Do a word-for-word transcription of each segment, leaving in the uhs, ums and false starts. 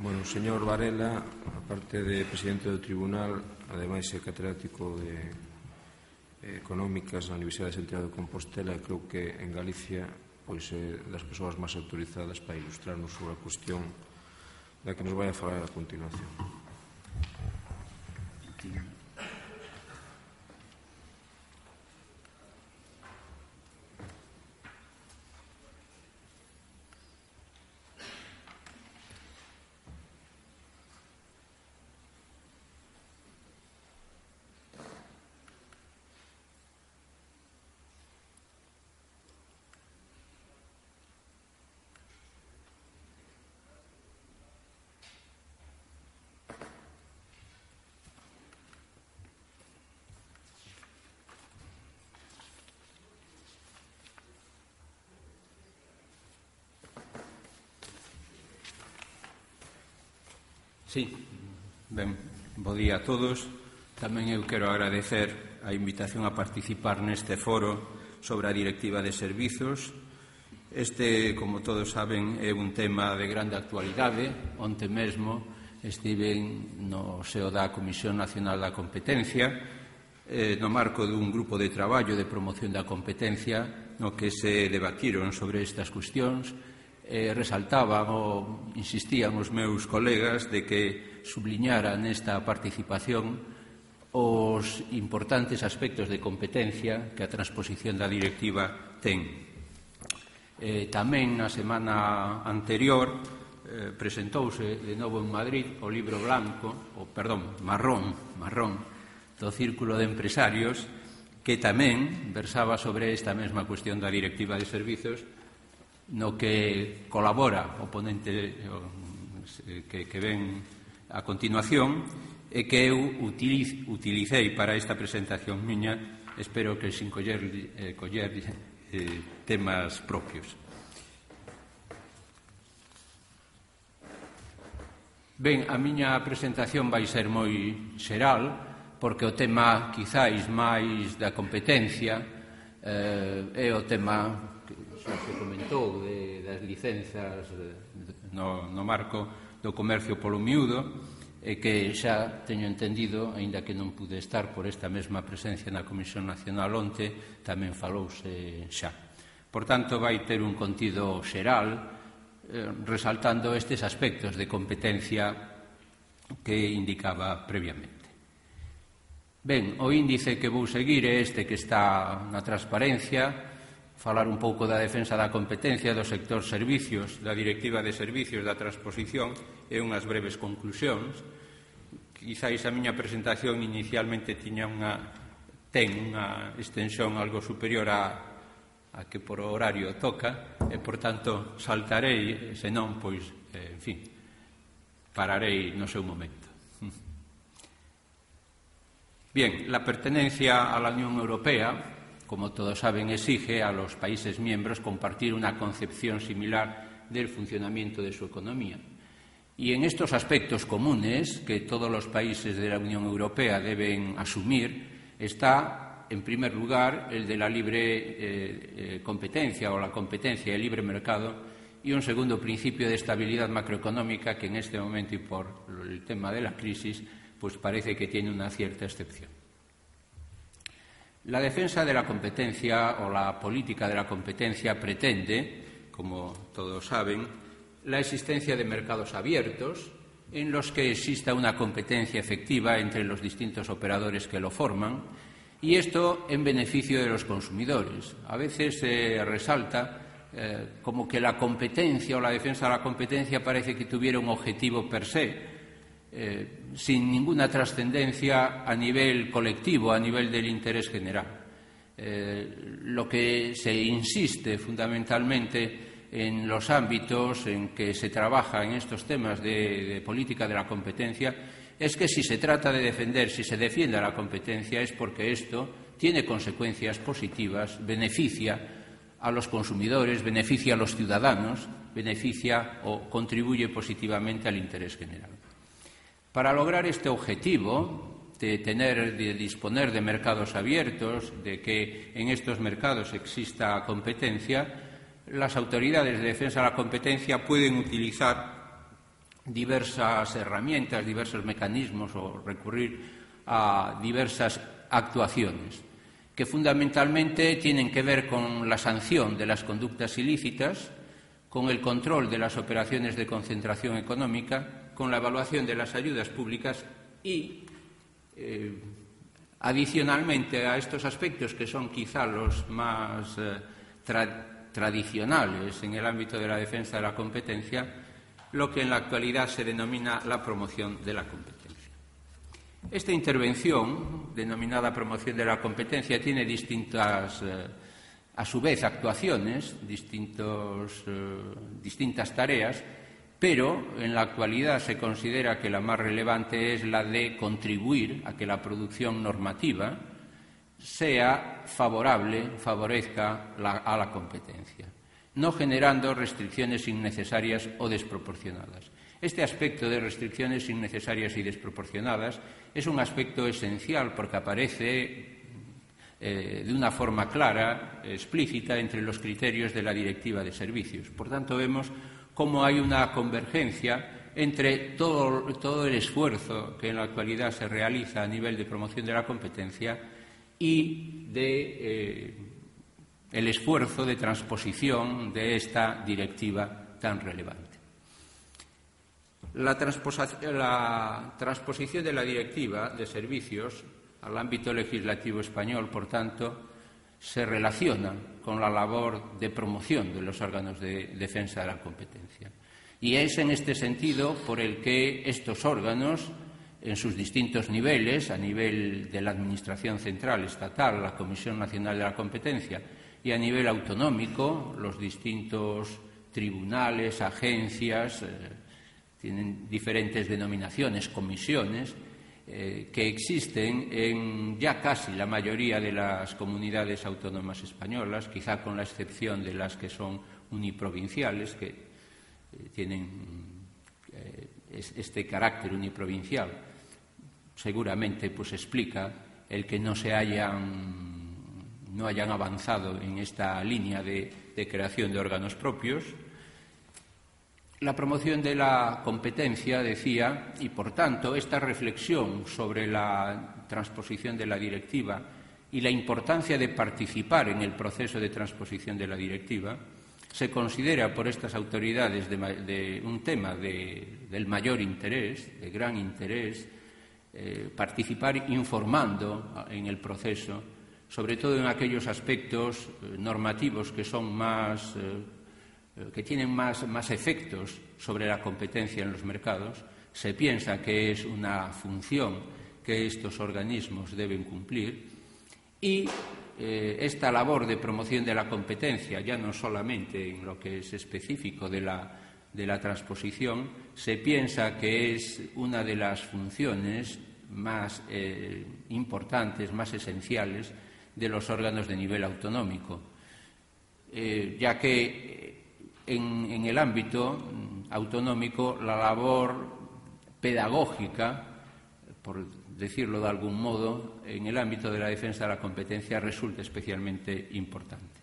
Bueno, o señor Varela, aparte de presidente do tribunal, ademais é catedrático de económicas na Universidade de Santiago de Compostela, e creo que en Galicia pois é das persoas máis autorizadas para ilustrarnos sobre a cuestión da que nos vai a falar a continuación. Sí, ben, bo día a todos. Tamén eu quero agradecer a invitación a participar neste foro sobre a Directiva de Servizos. Este, como todos saben, é un tema de grande actualidade. Onte mesmo estiven no seo da Comisión Nacional da Competencia, eh, no marco dun grupo de traballo de promoción da competencia no que se debatiron sobre estas cuestións. Eh, resaltaban ou insistían os meus colegas de que subliñara nesta participación os importantes aspectos de competencia que a transposición da directiva ten. Eh, tamén na semana anterior eh, presentouse de novo en Madrid o libro blanco, o perdón, marrón, marrón do Círculo de Empresarios, que tamén versaba sobre esta mesma cuestión da directiva de servizos, no que colabora o ponente que, que ven a continuación e que eu utiliz, utilicei para esta presentación miña, espero que sin coller, eh, coller eh, temas propios. Ben, a miña presentación vai ser moi xeral, porque o tema quizáis máis da competencia eh, é o tema xa se comentou de, das licenzas no, no marco do comercio polo miúdo, e que xa teño entendido, aínda que non pude estar por esta mesma presencia na Comisión Nacional onte, tamén falouse xa. Por tanto, vai ter un contido xeral eh, resaltando estes aspectos de competencia que indicaba previamente. Ben, o índice que vou seguir é este que está na transparencia, falar un pouco da defensa da competencia do sector servicios, da Directiva de Servicios, da transposición, e unhas breves conclusións. Quizáis a miña presentación inicialmente tiña unha, ten unha extensión algo superior a, a que por horario toca, e, por tanto, saltarei, senón, pois, eh, en fin, pararei no seu momento. Bien, la pertenencia a la Unión Europea, como todos saben, exige a los países miembros compartir una concepción similar del funcionamiento de su economía. Y en estos aspectos comunes que todos los países de la Unión Europea deben asumir está, en primer lugar, el de la libre eh, eh, competencia o la competencia del libre mercado, y un segundo principio de estabilidad macroeconómica que en este momento y por el tema de la crisis pues parece que tiene una cierta excepción. La defensa de la competencia o la política de la competencia pretende, como todos saben, la existencia de mercados abiertos en los que exista una competencia efectiva entre los distintos operadores que lo forman, y esto en beneficio de los consumidores. A veces se eh, resalta eh, como que la competencia o la defensa de la competencia parece que tuviera un objetivo per se, Eh, sin ninguna trascendencia a nivel colectivo, a nivel del interés general. Eh, lo que se insiste fundamentalmente en los ámbitos en que se trabaja en estos temas de, de política de la competencia es que si se trata de defender, si se defiende a la competencia es porque esto tiene consecuencias positivas, beneficia a los consumidores, beneficia a los ciudadanos, beneficia o contribuye positivamente al interés general. Para lograr este objetivo de tener, de disponer de mercados abiertos, de que en estos mercados exista competencia, las autoridades de defensa de la competencia pueden utilizar diversas herramientas, diversos mecanismos o recurrir a diversas actuaciones que fundamentalmente tienen que ver con la sanción de las conductas ilícitas, con el control de las operaciones de concentración económica, con la evaluación de las ayudas públicas y, eh, adicionalmente a estos aspectos que son quizá los más eh, tra tradicionales en el ámbito de la defensa de la competencia, lo que en la actualidad se denomina la promoción de la competencia. Esta intervención, denominada promoción de la competencia, tiene distintas, eh, a su vez, actuaciones, distintos, eh, distintas tareas, pero en la actualidad se considera que la más relevante es la de contribuir a que la producción normativa sea favorable, favorezca la, a la competencia, no generando restricciones innecesarias o desproporcionadas. Este aspecto de restricciones innecesarias y desproporcionadas es un aspecto esencial porque aparece eh, de una forma clara, explícita, entre los criterios de la Directiva de Servicios. Por tanto, vemos cómo hay una convergencia entre todo, todo el esfuerzo que en la actualidad se realiza a nivel de promoción de la competencia y de, eh, el esfuerzo de transposición de esta directiva tan relevante. La, la transposición de la Directiva de Servicios al ámbito legislativo español, por tanto, se relaciona con la labor de promoción de los órganos de defensa de la competencia. Y es en este sentido por el que estos órganos, en sus distintos niveles, a nivel de la Administración Central, Estatal, la Comisión Nacional de la Competencia, y a nivel autonómico, los distintos tribunales, agencias, eh, tienen diferentes denominaciones, comisiones, eh, que existen en ya casi la mayoría de las comunidades autónomas españolas, quizá con la excepción de las que son uniprovinciales, que eh, tienen eh, este carácter uniprovincial. Seguramente pues explica el que no se hayan, no hayan avanzado en esta línea de, de creación de órganos propios. La promoción de la competencia, decía, y por tanto esta reflexión sobre la transposición de la directiva y la importancia de participar en el proceso de transposición de la directiva, se considera por estas autoridades de, de un tema de, del mayor interés, de gran interés, eh, participar informando en el proceso, sobre todo en aquellos aspectos eh, normativos que son más... Eh, que tienen más, más efectos sobre la competencia en los mercados. Se piensa que es una función que estos organismos deben cumplir y eh, esta labor de promoción de la competencia, ya no solamente en lo que es específico de la, de la transposición, se piensa que es una de las funciones más eh, importantes, más esenciales de los órganos de nivel autonómico, eh, ya que En, en el ámbito autonómico la labor pedagógica, por decirlo de algún modo, en el ámbito de la defensa de la competencia resulta especialmente importante.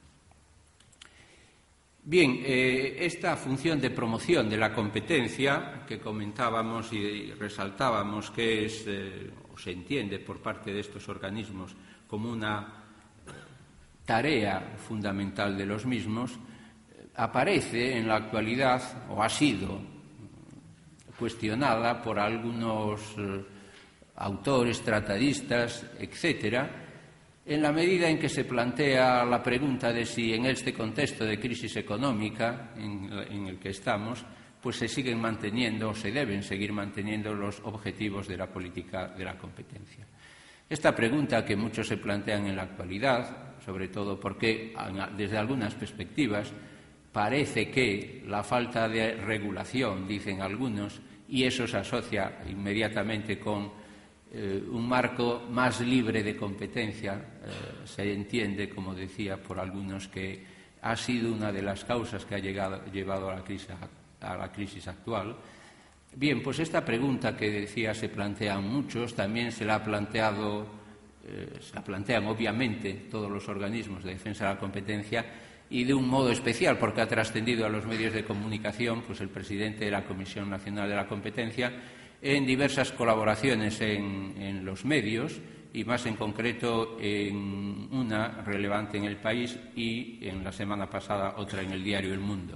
Bien, eh, esta función de promoción de la competencia que comentábamos y resaltábamos que es, eh, o se entiende por parte de estos organismos como una tarea fundamental de los mismos, aparece en la actualidad, o ha sido cuestionada por algunos eh, autores, tratadistas, etcétera, en la medida en que se plantea la pregunta de si en este contexto de crisis económica en, en el que estamos, pues se siguen manteniendo o se deben seguir manteniendo los objetivos de la política de la competencia. Esta pregunta que muchos se plantean en la actualidad, sobre todo porque desde algunas perspectivas parece que la falta de regulación, dicen algunos, y eso se asocia inmediatamente con eh, un marco más libre de competencia, eh, se entiende, como decía por algunos, que ha sido una de las causas que ha llegado, llevado a la crisis, a la crisis actual. Bien, pues esta pregunta que decía se plantean muchos, también se la ha planteado, eh, se la plantean obviamente todos los organismos de defensa de la competencia, y de un modo especial, porque ha trascendido a los medios de comunicación, pues el presidente de la Comisión Nacional de la Competencia, en diversas colaboraciones en, en los medios, y más en concreto en una relevante en El País y en la semana pasada otra en el diario El Mundo.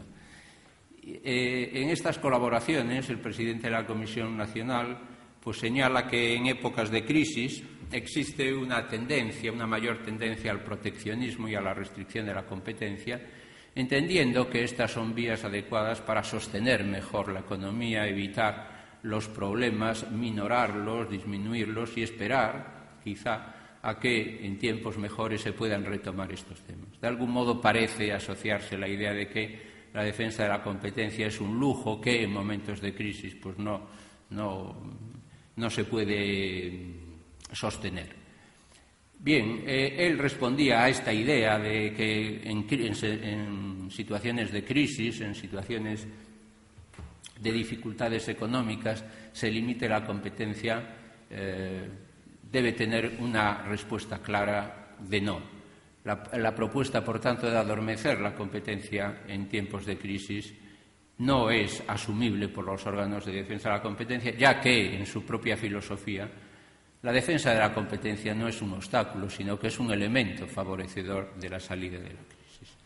Eh, en estas colaboraciones el presidente de la Comisión Nacional pues señala que en épocas de crisis existe una tendencia, una mayor tendencia al proteccionismo y a la restricción de la competencia, entendiendo que estas son vías adecuadas para sostener mejor la economía, evitar los problemas, minorarlos, disminuirlos y esperar, quizá, a que en tiempos mejores se puedan retomar estos temas. De algún modo parece asociarse la idea de que la defensa de la competencia es un lujo que en momentos de crisis pues no, no, no se puede sostener. Bien, eh, él respondía a esta idea de que en, en, en situaciones de crisis, en situaciones de dificultades económicas, se limite la competencia, eh, debe tener una respuesta clara de no. La, la propuesta, por tanto, de adormecer la competencia en tiempos de crisis no es asumible por los órganos de defensa de la competencia, ya que, en su propia filosofía, la defensa de la competencia no es un obstáculo, sino que es un elemento favorecedor de la salida de la crisis.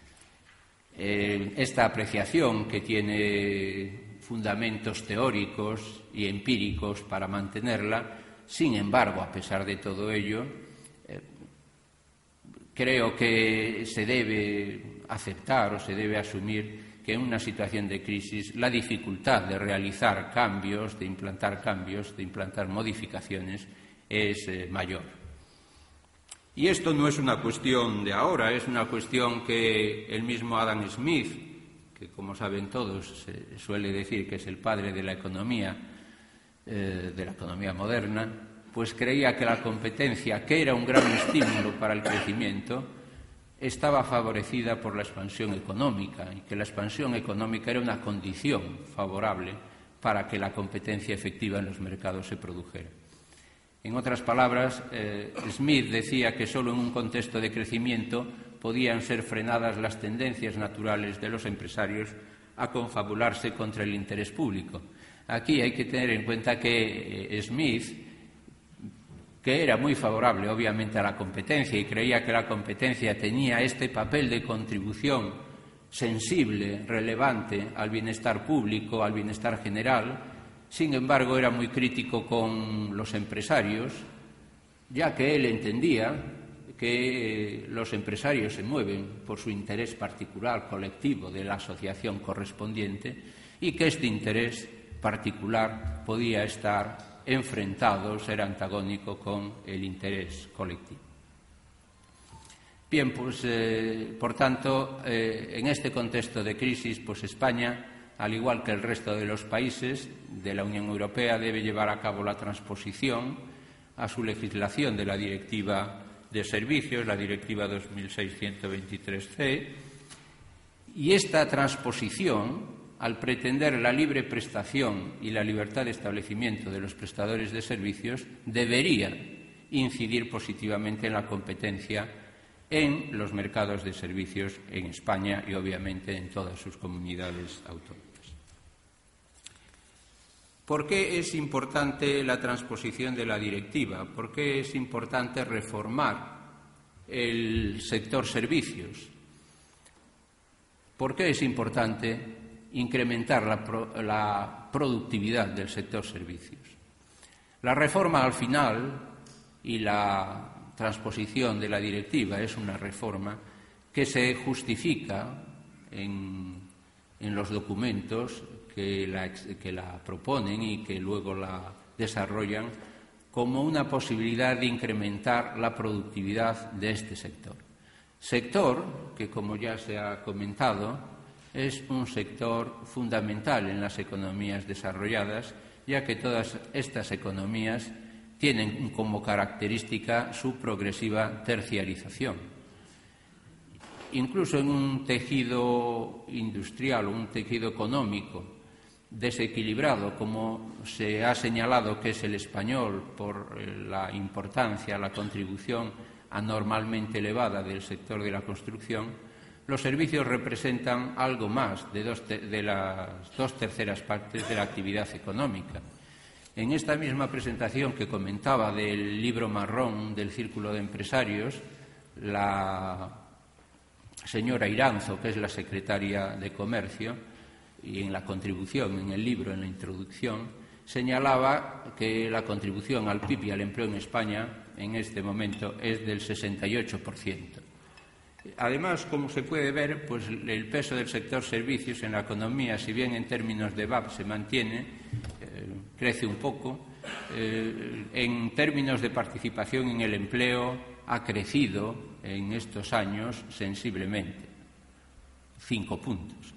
Eh, esta apreciación, que tiene fundamentos teóricos y empíricos para mantenerla, sin embargo, a pesar de todo ello, eh, creo que se debe aceptar o se debe asumir que en una situación de crisis la dificultad de realizar cambios, de implantar cambios, de implantar modificaciones es eh, mayor. Y esto no es una cuestión de ahora, es una cuestión que el mismo Adam Smith, que como saben todos se suele decir que es el padre de la economía, eh, de la economía moderna, pues creía que la competencia, que era un gran estímulo para el crecimiento, estaba favorecida por la expansión económica y que la expansión económica era una condición favorable para que la competencia efectiva en los mercados se produjera. En otras palabras, eh, Smith decía que solo en un contexto de crecimiento podían ser frenadas las tendencias naturales de los empresarios a confabularse contra el interés público. Aquí hay que tener en cuenta que eh, Smith, que era muy favorable, obviamente, a la competencia y creía que la competencia tenía este papel de contribución sensible, relevante al bienestar público, al bienestar general. Sin embargo, era muy crítico con los empresarios, ya que él entendía que los empresarios se mueven por su interés particular, colectivo, de la asociación correspondiente, y que este interés particular podía estar enfrentado, ser antagónico con el interés colectivo. Bien, pues, eh, por tanto, eh, en este contexto de crisis, pues España, al igual que el resto de los países de la Unión Europea, debe llevar a cabo la transposición a su legislación de la Directiva de Servicios, la Directiva dos mil seis ciento veintitrés ce, y esta transposición, al pretender la libre prestación y la libertad de establecimiento de los prestadores de servicios, debería incidir positivamente en la competencia en los mercados de servicios en España y, obviamente, en todas sus comunidades autónomas. ¿Por qué es importante la transposición de la directiva? ¿Por qué es importante reformar el sector servicios? ¿Por qué es importante incrementar la, pro, la productividad del sector servicios? La reforma, al final, y la transposición de la directiva es una reforma que se justifica en, en los documentos que la, que la proponen y que luego la desarrollan como una posibilidad de incrementar la productividad de este sector. Sector que, como ya se ha comentado, es un sector fundamental en las economías desarrolladas, ya que todas estas economías tienen como característica su progresiva terciarización. Incluso en un tejido industrial o un tejido económico desequilibrado, como se ha señalado que es el español por la importancia, la contribución anormalmente elevada del sector de la construcción, los servicios representan algo más de, dos te de las dos terceras partes de la actividad económica. En esta misma presentación que comentaba del libro marrón del Círculo de Empresarios, la señora Iranzo, que es la secretaria de Comercio, y en la contribución, en el libro, en la introducción, señalaba que la contribución al P I B y al empleo en España en este momento es del sesenta y ocho por ciento. Además, como se puede ver, pues el peso del sector servicios en la economía, si bien en términos de V A P se mantiene, eh, crece un poco, eh, en términos de participación en el empleo ha crecido en estos años sensiblemente, cinco puntos.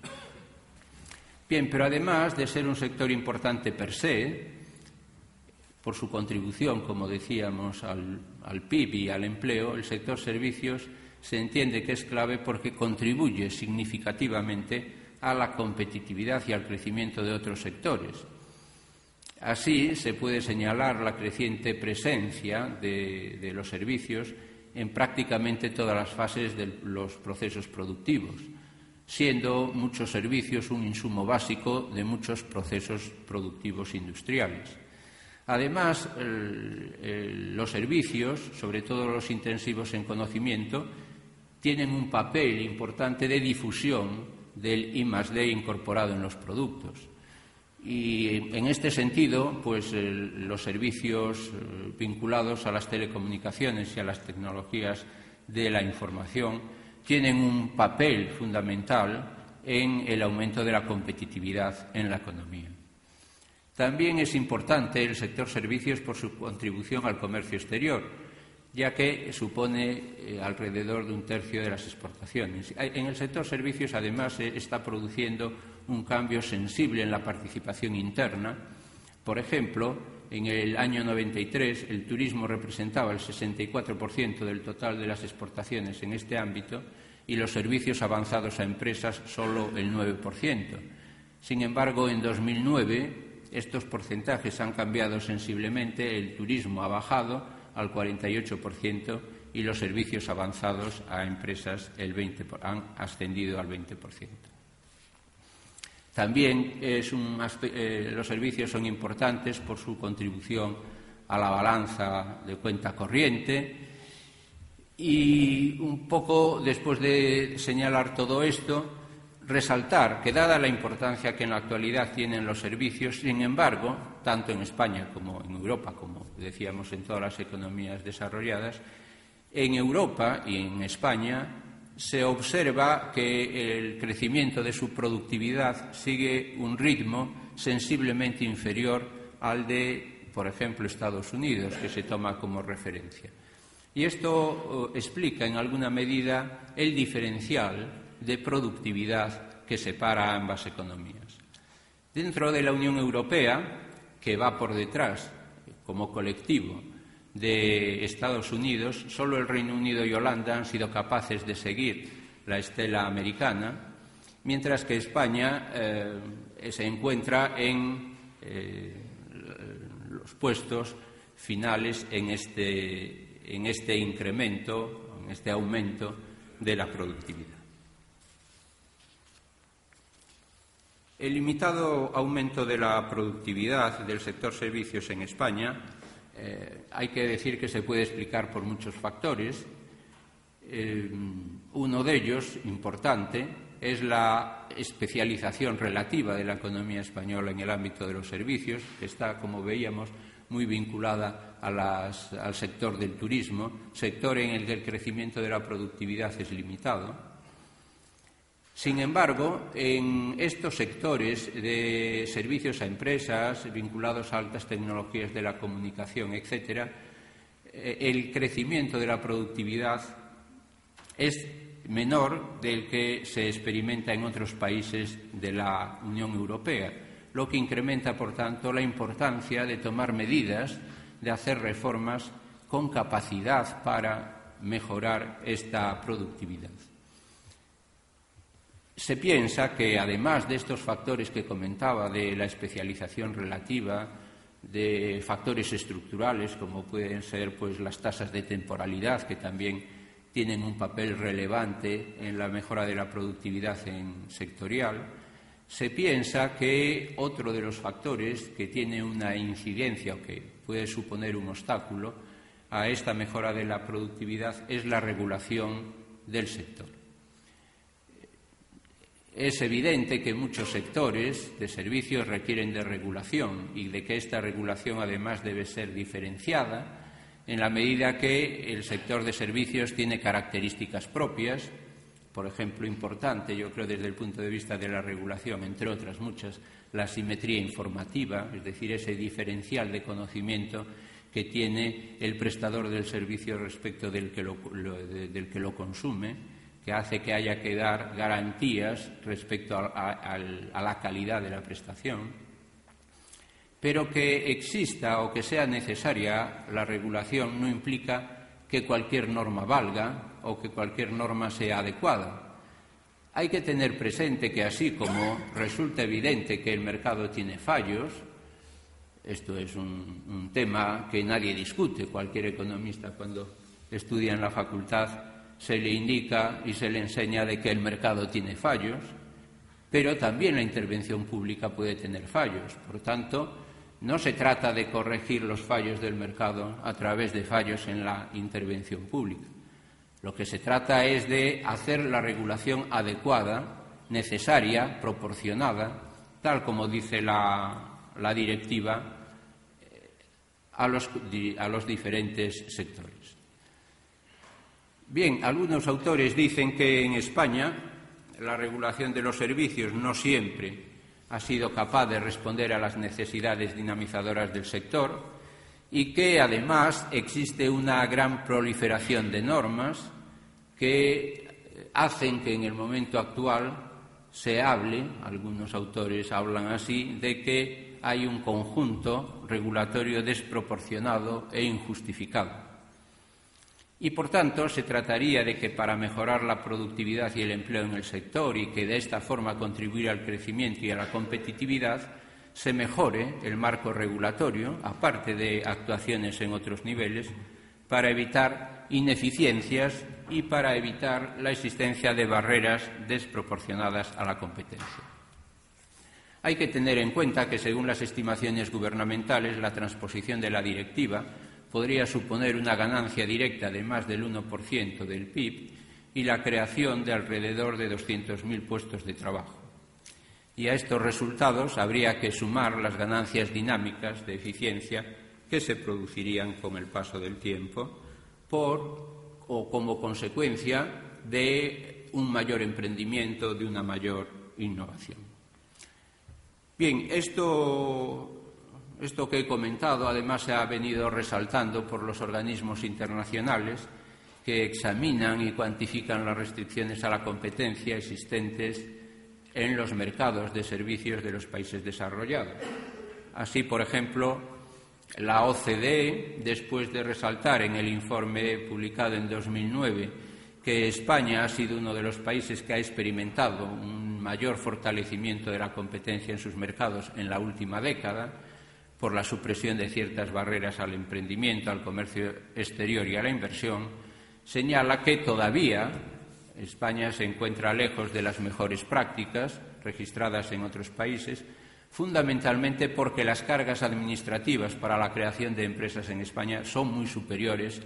Bien, pero además de ser un sector importante per se, por su contribución, como decíamos, al, al P I B y al empleo, el sector servicios se entiende que es clave porque contribuye significativamente a la competitividad y al crecimiento de otros sectores. Así, se puede señalar la creciente presencia de, de los servicios en prácticamente todas las fases de los procesos productivos, siendo muchos servicios un insumo básico de muchos procesos productivos industriales. Además, el, el, los servicios, sobre todo los intensivos en conocimiento, tienen un papel importante de difusión del I más D incorporado en los productos. Y en este sentido, pues el, los servicios eh, vinculados a las telecomunicaciones y a las tecnologías de la información tienen un papel fundamental en el aumento de la competitividad en la economía. También es importante el sector servicios por su contribución al comercio exterior, ya que supone eh, alrededor de un tercio de las exportaciones. En el sector servicios, además, se está produciendo un cambio sensible en la participación interna. Por ejemplo, en el año noventa y tres el turismo representaba el sesenta y cuatro por ciento del total de las exportaciones en este ámbito y los servicios avanzados a empresas solo el nueve por ciento. Sin embargo, en dos mil nueve estos porcentajes han cambiado sensiblemente, el turismo ha bajado al cuarenta y ocho por ciento y los servicios avanzados a empresas el veinte por ciento, han ascendido al veinte por ciento. También es un, eh, los servicios son importantes por su contribución a la balanza de cuenta corriente y un poco después de señalar todo esto, resaltar que dada la importancia que en la actualidad tienen los servicios, sin embargo, tanto en España como en Europa, como decíamos en todas las economías desarrolladas, en Europa y en España se observa que el crecimiento de su productividad sigue un ritmo sensiblemente inferior al de, por ejemplo, Estados Unidos, que se toma como referencia. Y esto uh, explica en alguna medida el diferencial de productividad que separa a ambas economías. Dentro de la Unión Europea, que va por detrás como colectivo de Estados Unidos, solo el Reino Unido y Holanda han sido capaces de seguir la estela americana, mientras que España eh, se encuentra en eh, los puestos finales en este, en este incremento, en este aumento de la productividad. El limitado aumento de la productividad del sector servicios en España eh, hay que decir que se puede explicar por muchos factores. Eh, uno de ellos, importante, es la especialización relativa de la economía española en el ámbito de los servicios, que está, como veíamos, muy vinculada a las, al sector del turismo, sector en el que el crecimiento de la productividad es limitado. Sin embargo, en estos sectores de servicios a empresas vinculados a altas tecnologías de la comunicación, etcétera, el crecimiento de la productividad es menor del que se experimenta en otros países de la Unión Europea, lo que incrementa, por tanto, la importancia de tomar medidas, de hacer reformas con capacidad para mejorar esta productividad. Se piensa que, además de estos factores que comentaba, de la especialización relativa, de factores estructurales, como pueden ser pues, las tasas de temporalidad, que también tienen un papel relevante en la mejora de la productividad en sectorial. Se piensa que otro de los factores que tiene una incidencia o que puede suponer un obstáculo a esta mejora de la productividad es la regulación del sector. Es evidente que muchos sectores de servicios requieren de regulación y de que esta regulación además debe ser diferenciada en la medida que el sector de servicios tiene características propias, por ejemplo, importante, yo creo, desde el punto de vista de la regulación, entre otras muchas, la asimetría informativa, es decir, ese diferencial de conocimiento que tiene el prestador del servicio respecto del que lo, lo, de, del que lo consume, que hace que haya que dar garantías respecto a, a, a la calidad de la prestación. Pero que exista o que sea necesaria la regulación no implica que cualquier norma valga o que cualquier norma sea adecuada. Hay que tener presente que así como resulta evidente que el mercado tiene fallos, esto es un, un tema que nadie discute, cualquier economista cuando estudia en la facultad se le indica y se le enseña de que el mercado tiene fallos, pero también la intervención pública puede tener fallos. Por tanto, no se trata de corregir los fallos del mercado a través de fallos en la intervención pública. Lo que se trata es de hacer la regulación adecuada, necesaria, proporcionada, tal como dice la, la directiva, a los, a los diferentes sectores. Bien, algunos autores dicen que en España la regulación de los servicios no siempre ha sido capaz de responder a las necesidades dinamizadoras del sector y que, además, existe una gran proliferación de normas que hacen que en el momento actual se hable, algunos autores hablan así, de que hay un conjunto regulatorio desproporcionado e injustificado. Y, por tanto, se trataría de que para mejorar la productividad y el empleo en el sector y que de esta forma contribuir al crecimiento y a la competitividad, se mejore el marco regulatorio, aparte de actuaciones en otros niveles, para evitar ineficiencias y para evitar la existencia de barreras desproporcionadas a la competencia. Hay que tener en cuenta que, según las estimaciones gubernamentales, la transposición de la directiva podría suponer una ganancia directa de más del uno por ciento del P I B y la creación de alrededor de doscientos mil puestos de trabajo. Y a estos resultados habría que sumar las ganancias dinámicas de eficiencia que se producirían con el paso del tiempo por o como consecuencia de un mayor emprendimiento, de una mayor innovación. Bien, esto... Esto que he comentado, además, se ha venido resaltando por los organismos internacionales que examinan y cuantifican las restricciones a la competencia existentes en los mercados de servicios de los países desarrollados. Así, por ejemplo, la O C D E, después de resaltar en el informe publicado en dos mil nueve que España ha sido uno de los países que ha experimentado un mayor fortalecimiento de la competencia en sus mercados en la última década, por la supresión de ciertas barreras al emprendimiento, al comercio exterior y a la inversión, señala que todavía España se encuentra lejos de las mejores prácticas registradas en otros países, fundamentalmente porque las cargas administrativas para la creación de empresas en España son muy superiores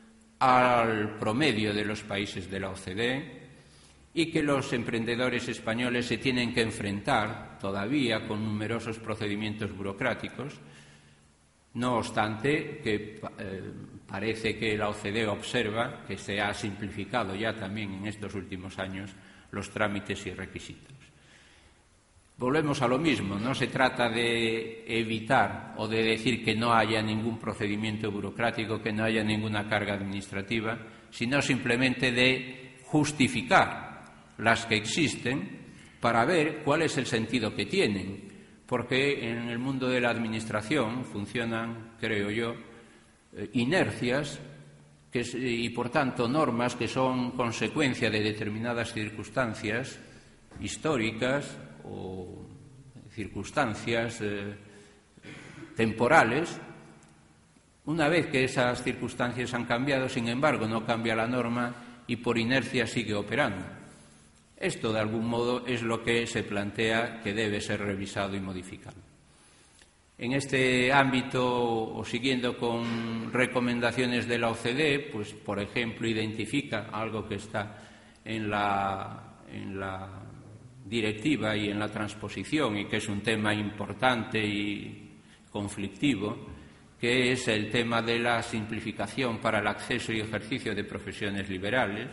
al promedio de los países de la O C D E y que los emprendedores españoles se tienen que enfrentar todavía con numerosos procedimientos burocráticos, no obstante que eh, parece que la O C D E observa que se ha simplificado ya también en estos últimos años los trámites y requisitos. Volvemos a lo mismo, no se trata de evitar o de decir que no haya ningún procedimiento burocrático, que no haya ninguna carga administrativa, sino simplemente de justificar las que existen para ver cuál es el sentido que tienen, porque en el mundo de la administración funcionan, creo yo, eh, inercias que, y, por tanto, normas que son consecuencia de determinadas circunstancias históricas o circunstancias eh, temporales. Una vez que esas circunstancias han cambiado, sin embargo, no cambia la norma y por inercia sigue operando. Esto, de algún modo, es lo que se plantea que debe ser revisado y modificado. En este ámbito, o siguiendo con recomendaciones de la O C D E, pues, por ejemplo, identifica algo que está en la, en la directiva y en la transposición, y que es un tema importante y conflictivo, que es el tema de la simplificación para el acceso y ejercicio de profesiones liberales.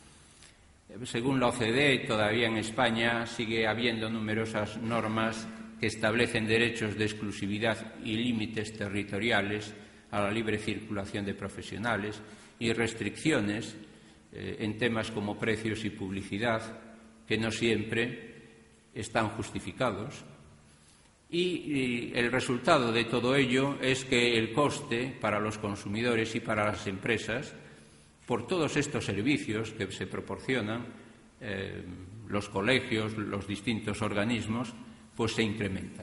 Según la O C D E, todavía en España sigue habiendo numerosas normas que establecen derechos de exclusividad y límites territoriales a la libre circulación de profesionales y restricciones eh, en temas como precios y publicidad, que no siempre están justificados. Y, y el resultado de todo ello es que el coste para los consumidores y para las empresas, por todos estos servicios que se proporcionan, eh, los colegios, los distintos organismos, pues se incrementan.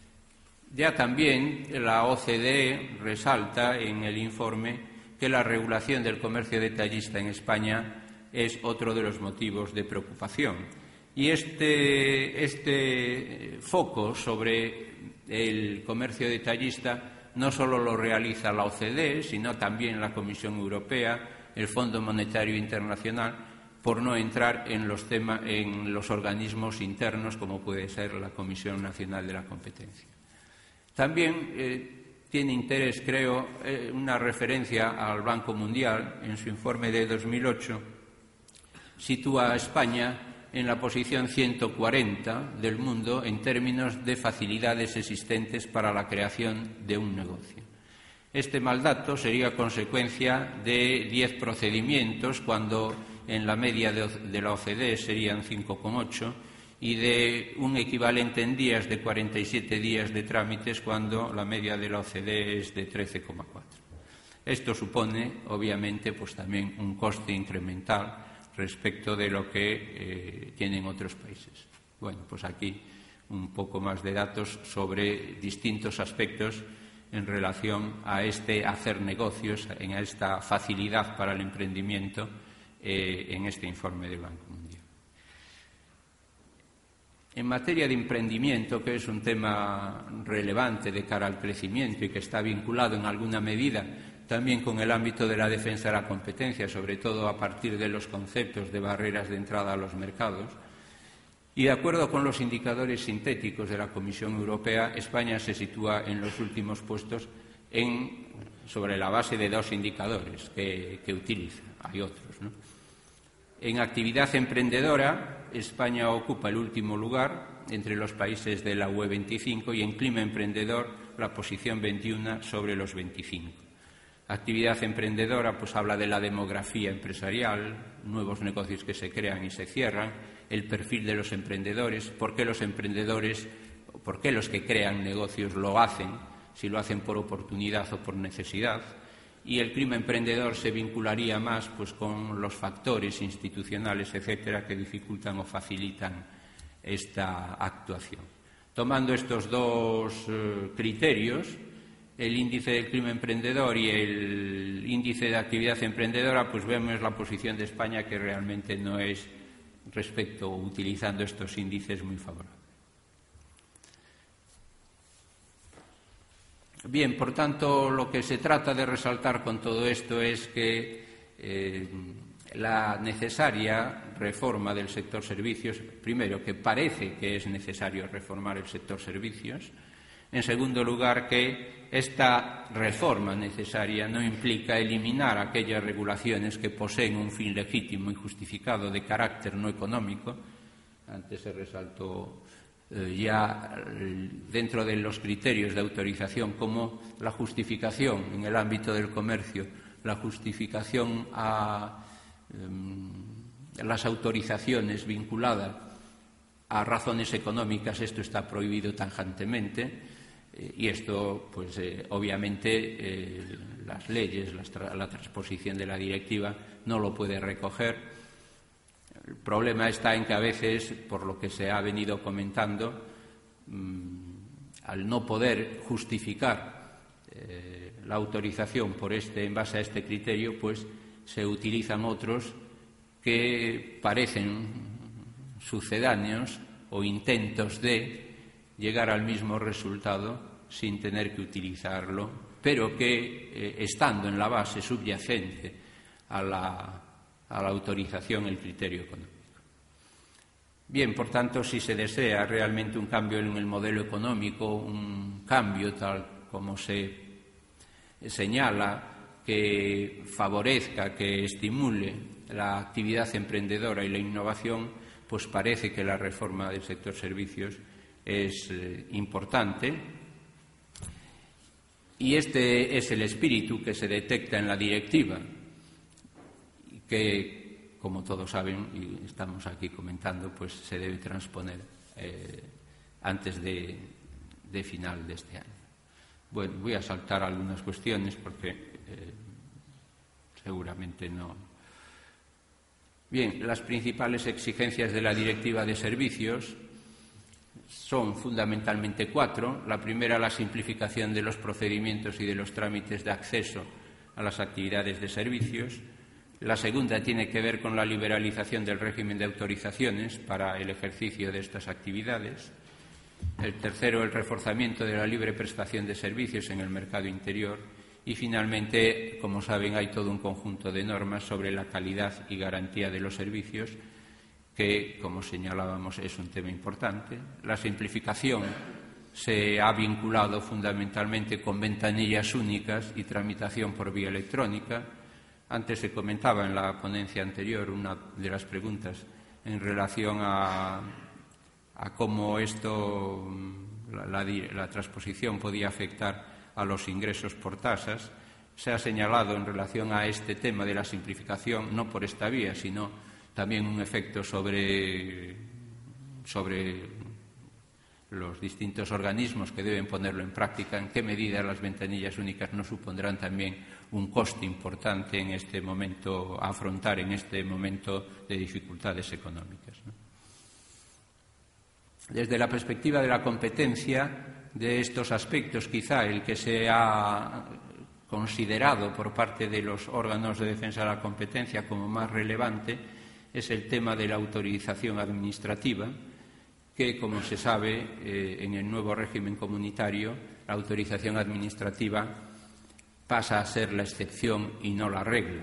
Ya también la O C D E resalta en el informe que la regulación del comercio detallista en España es otro de los motivos de preocupación. Y este, este foco sobre el comercio detallista no solo lo realiza la O C D E, sino también la Comisión Europea, el Fondo Monetario Internacional, por no entrar en los, tema, en los organismos internos, como puede ser la Comisión Nacional de la Competencia. También eh, tiene interés, creo, eh, una referencia al Banco Mundial. En su informe de dos mil ocho sitúa a España en la posición ciento cuarenta del mundo en términos de facilidades existentes para la creación de un negocio. Este mal dato sería consecuencia de diez procedimientos, cuando en la media de la O C D E serían cinco coma ocho, y de un equivalente en días de cuarenta y siete días de trámites, cuando la media de la O C D E es de trece coma cuatro. Esto supone, obviamente, pues también un coste incremental respecto de lo que eh, tienen otros países. Bueno, pues aquí un poco más de datos sobre distintos aspectos en relación a este hacer negocios, en esta facilidad para el emprendimiento, eh, en este informe del Banco Mundial. En materia de emprendimiento, que es un tema relevante de cara al crecimiento y que está vinculado en alguna medida también con el ámbito de la defensa de la competencia, sobre todo a partir de los conceptos de barreras de entrada a los mercados, y de acuerdo con los indicadores sintéticos de la Comisión Europea, España se sitúa en los últimos puestos en, sobre la base de dos indicadores que, que utiliza. Hay otros, ¿no? En actividad emprendedora, España ocupa el último lugar entre los países de la U E veinticinco, y en clima emprendedor la posición veintiuno sobre los veinticinco. Actividad emprendedora pues habla de la demografía empresarial, nuevos negocios que se crean y se cierran, el perfil de los emprendedores, por qué los emprendedores, por qué los que crean negocios lo hacen, si lo hacen por oportunidad o por necesidad. Y el clima emprendedor se vincularía más pues con los factores institucionales, etcétera, que dificultan o facilitan esta actuación. Tomando estos dos eh, criterios, el índice del clima emprendedor y el índice de actividad emprendedora, pues vemos la posición de España, que realmente no es, respecto, utilizando estos índices, muy favorable. Bien, por tanto, lo que se trata de resaltar con todo esto es que eh, la necesaria reforma del sector servicios, primero, que parece que es necesario reformar el sector servicios. En segundo lugar, que esta reforma necesaria no implica eliminar aquellas regulaciones que poseen un fin legítimo y justificado de carácter no económico. Antes se resaltó eh, ya dentro de los criterios de autorización como la justificación en el ámbito del comercio, la justificación a eh, las autorizaciones vinculadas a razones económicas, esto está prohibido tajantemente. Y esto, pues, eh, obviamente, eh, las leyes, la, tra la transposición de la directiva no lo puede recoger. El problema está en que a veces, por lo que se ha venido comentando, mmm, al no poder justificar eh, la autorización por este, en base a este criterio, pues se utilizan otros que parecen sucedáneos o intentos de llegar al mismo resultado sin tener que utilizarlo, pero que, eh, estando en la base subyacente a la, a la autorización, el criterio económico. Bien, por tanto, si se desea realmente un cambio en el modelo económico, un cambio tal como se señala, que favorezca, que estimule la actividad emprendedora y la innovación, pues parece que la reforma del sector servicios es eh, importante. Y este es el espíritu que se detecta en la directiva, que, como todos saben, y estamos aquí comentando, pues se debe transponer eh, antes de, de final de este año. Bueno, voy a saltar algunas cuestiones porque eh, seguramente no. Bien, las principales exigencias de la Directiva de Servicios son fundamentalmente cuatro. La primera, la simplificación de los procedimientos y de los trámites de acceso a las actividades de servicios. La segunda tiene que ver con la liberalización del régimen de autorizaciones para el ejercicio de estas actividades. El tercero, el reforzamiento de la libre prestación de servicios en el mercado interior. Y, finalmente, como saben, hay todo un conjunto de normas sobre la calidad y garantía de los servicios que, como señalábamos, es un tema importante. La simplificación se ha vinculado fundamentalmente con ventanillas únicas y tramitación por vía electrónica. Antes se comentaba en la ponencia anterior una de las preguntas en relación a, a cómo esto, la, la, la transposición podía afectar a los ingresos por tasas. Se ha señalado en relación a este tema de la simplificación, no por esta vía, sino también un efecto sobre, sobre los distintos organismos que deben ponerlo en práctica, en qué medida las ventanillas únicas no supondrán también un coste importante en este momento, a afrontar en este momento de dificultades económicas, ¿no? Desde la perspectiva de la competencia, de estos aspectos, quizá el que se ha considerado por parte de los órganos de defensa de la competencia como más relevante es el tema de la autorización administrativa, que, como se sabe, eh, en el nuevo régimen comunitario, la autorización administrativa pasa a ser la excepción y no la regla.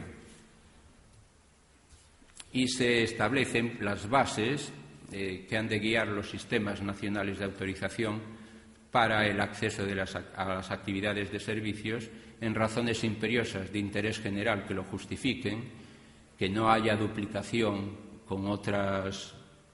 Y se establecen las bases eh, que han de guiar los sistemas nacionales de autorización para el acceso de las, a las actividades de servicios en razones imperiosas de interés general que lo justifiquen, que no haya duplicación con otras,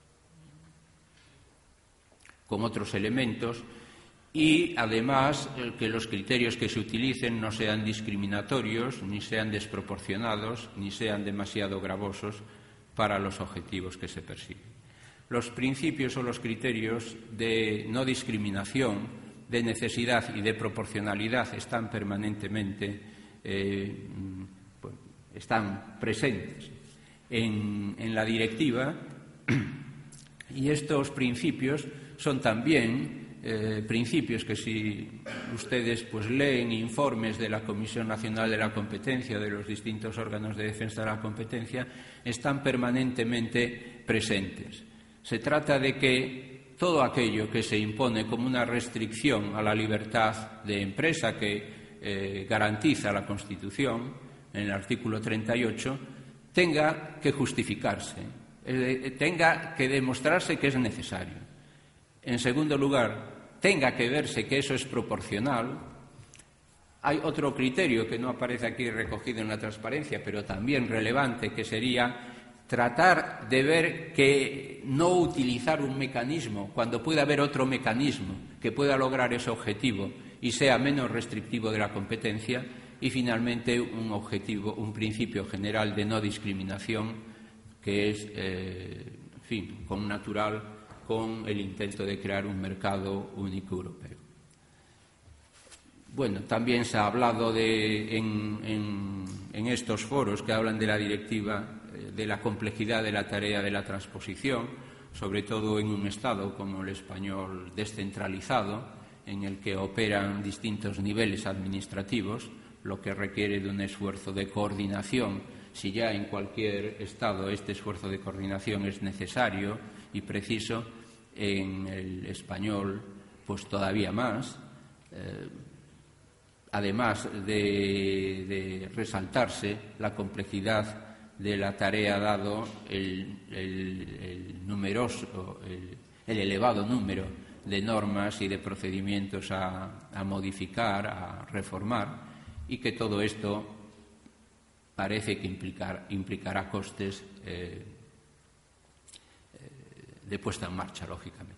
con otros elementos y, además, que los criterios que se utilicen no sean discriminatorios, ni sean desproporcionados, ni sean demasiado gravosos para los objetivos que se persiguen. Los principios o los criterios de no discriminación, de necesidad y de proporcionalidad están permanentemente eh, pues, están presentes en, en la directiva, y estos principios son también eh, principios que, si ustedes pues leen informes de la Comisión Nacional de la Competencia, de los distintos órganos de defensa de la competencia, están permanentemente presentes. Se trata de que todo aquello que se impone como una restricción a la libertad de empresa que eh, garantiza la Constitución, en el artículo treinta y ocho, tenga que justificarse, eh, tenga que demostrarse que es necesario. En segundo lugar, tenga que verse que eso es proporcional. Hay otro criterio que no aparece aquí recogido en la transparencia, pero también relevante, que sería tratar de ver que no utilizar un mecanismo cuando pueda haber otro mecanismo que pueda lograr ese objetivo y sea menos restrictivo de la competencia. Y, finalmente, un objetivo, un principio general de no discriminación, que es, eh, en fin, con natural con el intento de crear un mercado único europeo. Bueno, también se ha hablado de, en, en, en estos foros que hablan de la directiva, de la complejidad de la tarea de la transposición, sobre todo en un Estado como el español descentralizado, en el que operan distintos niveles administrativos, lo que requiere de un esfuerzo de coordinación si ya en cualquier Estado este esfuerzo de coordinación es necesario y preciso, en el español pues todavía más. Eh, además de, de resaltarse la complejidad de la tarea dado el, el, el numeroso, el, el elevado número de normas y de procedimientos a, a modificar, a reformar, y que todo esto parece que implicar, implicará costes eh, de puesta en marcha, lógicamente.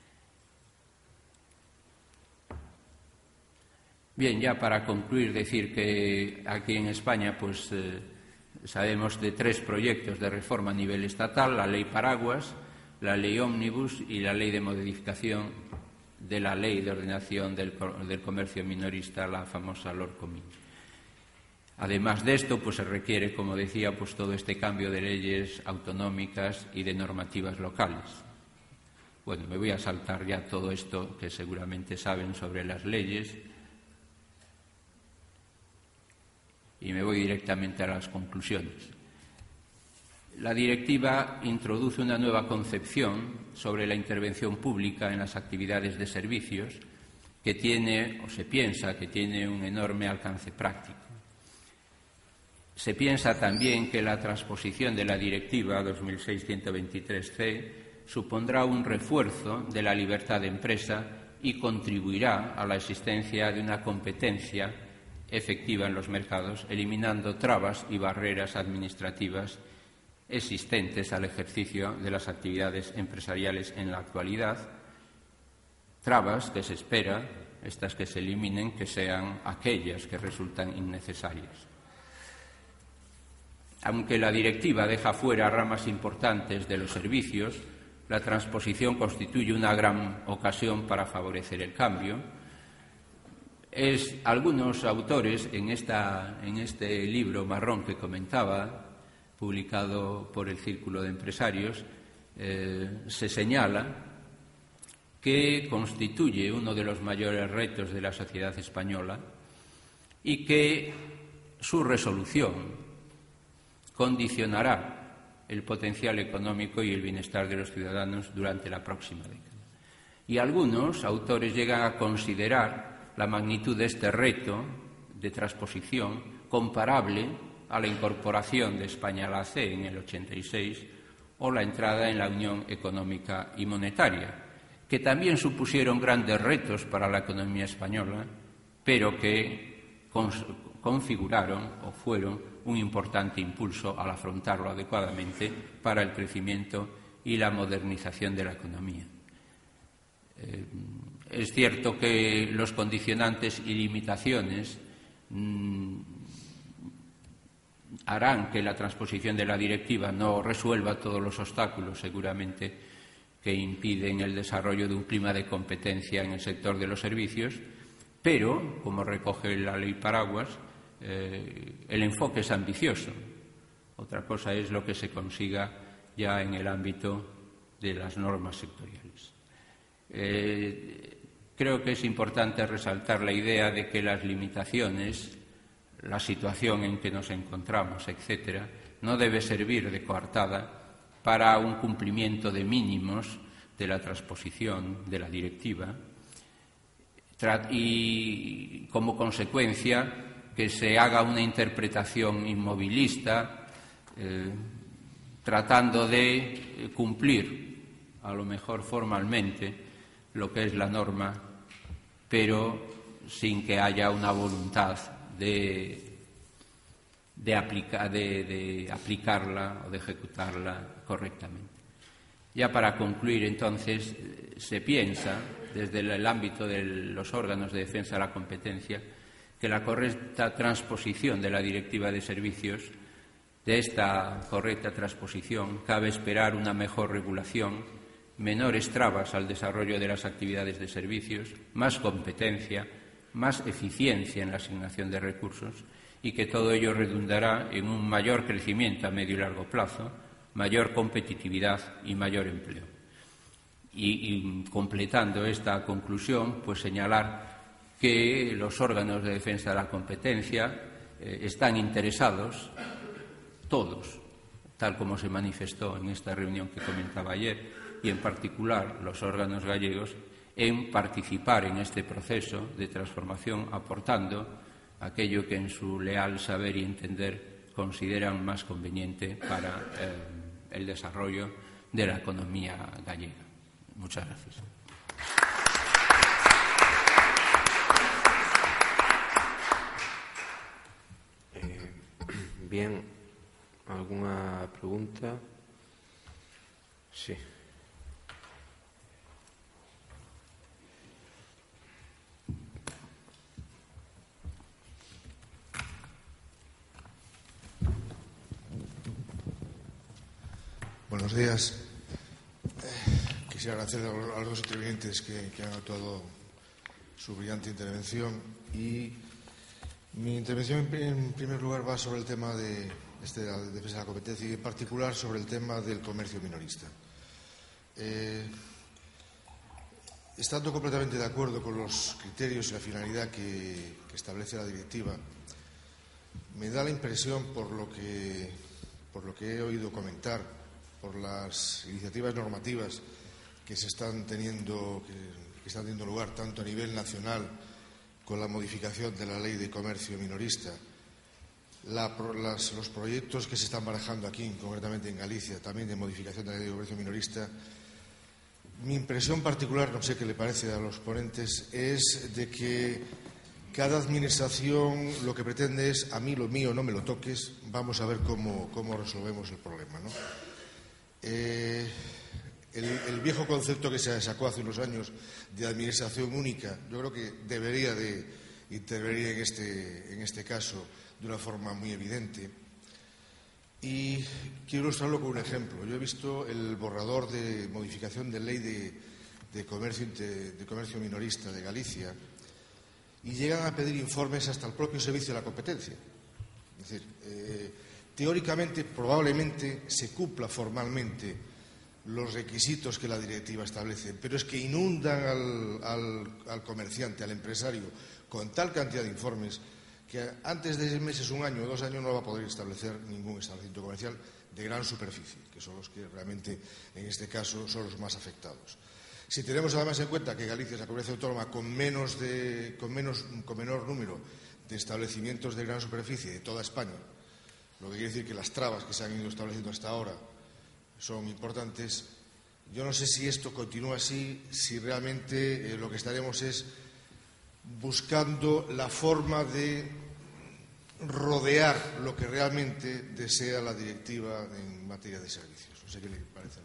Bien, ya para concluir, decir que aquí en España pues eh, sabemos de tres proyectos de reforma a nivel estatal: la Ley Paraguas, la Ley Ómnibus y la Ley de modificación de la Ley de Ordenación del, del Comercio Minorista, la famosa LORCOMI. Además de esto, pues se requiere, como decía, pues todo este cambio de leyes autonómicas y de normativas locales. Bueno, me voy a saltar ya todo esto que seguramente saben sobre las leyes y me voy directamente a las conclusiones. La directiva introduce una nueva concepción sobre la intervención pública en las actividades de servicios que tiene, o se piensa que tiene, un enorme alcance práctico. Se piensa también que la transposición de la Directiva dos mil seis ciento veintitrés ce supondrá un refuerzo de la libertad de empresa y contribuirá a la existencia de una competencia efectiva en los mercados, eliminando trabas y barreras administrativas existentes al ejercicio de las actividades empresariales en la actualidad, trabas que se espera, estas que se eliminen, que sean aquellas que resultan innecesarias. Aunque la directiva deja fuera ramas importantes de los servicios, la transposición constituye una gran ocasión para favorecer el cambio. Es, algunos autores en, esta, en este libro marrón que comentaba, publicado por el Círculo de Empresarios, eh, se señala que constituye uno de los mayores retos de la sociedad española y que su resolución condicionará el potencial económico y el bienestar de los ciudadanos durante la próxima década. Y algunos autores llegan a considerar la magnitud de este reto de transposición comparable a la incorporación de España a la C E en el ochenta y seis o la entrada en la Unión Económica y Monetaria, que también supusieron grandes retos para la economía española, pero que configuraron o fueron un importante impulso al afrontarlo adecuadamente para el crecimiento y la modernización de la economía. Eh, es cierto que los condicionantes y limitaciones mmm, harán que la transposición de la directiva no resuelva todos los obstáculos, seguramente, que impiden el desarrollo de un clima de competencia en el sector de los servicios, pero, como recoge la Ley Paraguas, eh, el enfoque es ambicioso. Otra cosa es lo que se consiga ya en el ámbito de las normas sectoriales. Eh, creo que es importante resaltar la idea de que las limitaciones, la situación en que nos encontramos, etcétera, no debe servir de coartada para un cumplimiento de mínimos de la transposición de la directiva y, como consecuencia, que se haga una interpretación inmovilista eh, tratando de cumplir, a lo mejor formalmente, lo que es la norma, pero sin que haya una voluntad de, de, aplica, de, de aplicarla o de ejecutarla correctamente. Ya para concluir, entonces, se piensa, desde el ámbito de los órganos de defensa de la competencia, que la correcta transposición de la Directiva de Servicios, de esta correcta transposición, cabe esperar una mejor regulación, menores trabas al desarrollo de las actividades de servicios, más competencia, más eficiencia en la asignación de recursos y que todo ello redundará en un mayor crecimiento a medio y largo plazo, mayor competitividad y mayor empleo. Y, y completando esta conclusión, pues señalar que los órganos de defensa de la competencia eh, están interesados todos, tal como se manifestó en esta reunión que comentaba ayer, y en particular los órganos gallegos, en participar en este proceso de transformación, aportando aquello que en su leal saber y entender consideran más conveniente para eh, el desarrollo de la economía gallega. Muchas gracias. Eh, bien, ¿alguna pregunta? Sí. Buenos días. Eh, quisiera agradecer a los, a los dos intervinientes que, que han actuado su brillante intervención, y mi intervención en primer lugar va sobre el tema de, este, de la defensa de la competencia, y en particular sobre el tema del comercio minorista. Eh, estando completamente de acuerdo con los criterios y la finalidad que, que establece la directiva, me da la impresión, por lo que, por lo que he oído comentar, por las iniciativas normativas que se están teniendo, que, que están teniendo lugar tanto a nivel nacional, con la modificación de la ley de comercio minorista, la, las, los proyectos que se están barajando aquí, concretamente en Galicia, también de modificación de la ley de comercio minorista. Mi impresión particular, no sé qué le parece a los ponentes, es de que cada administración lo que pretende es: a mí lo mío no me lo toques, vamos a ver cómo, cómo resolvemos el problema, ¿no? Eh, el, el viejo concepto que se sacó hace unos años de administración única, yo creo que debería de intervenir en este, en este caso de una forma muy evidente. Y quiero ilustrarlo con un ejemplo. Yo he visto el borrador de modificación de ley de, de, comercio, de, de comercio minorista de Galicia, y llegan a pedir informes hasta el propio Servicio de la Competencia. Es decir, eh, teóricamente, probablemente se cumpla formalmente los requisitos que la directiva establece, pero es que inundan al, al, al comerciante, al empresario, con tal cantidad de informes que antes de seis meses, un año o dos años no va a poder establecer ningún establecimiento comercial de gran superficie, que son los que realmente, en este caso, son los más afectados. Si tenemos además en cuenta que Galicia es la comunidad autónoma con, menos de, con, menos, con menor número de establecimientos de gran superficie de toda España, lo que quiere decir que las trabas que se han ido estableciendo hasta ahora son importantes. Yo no sé si esto continúa así, si realmente eh, lo que estaremos es buscando la forma de rodear lo que realmente desea la directiva en materia de servicios. No sé qué le parece.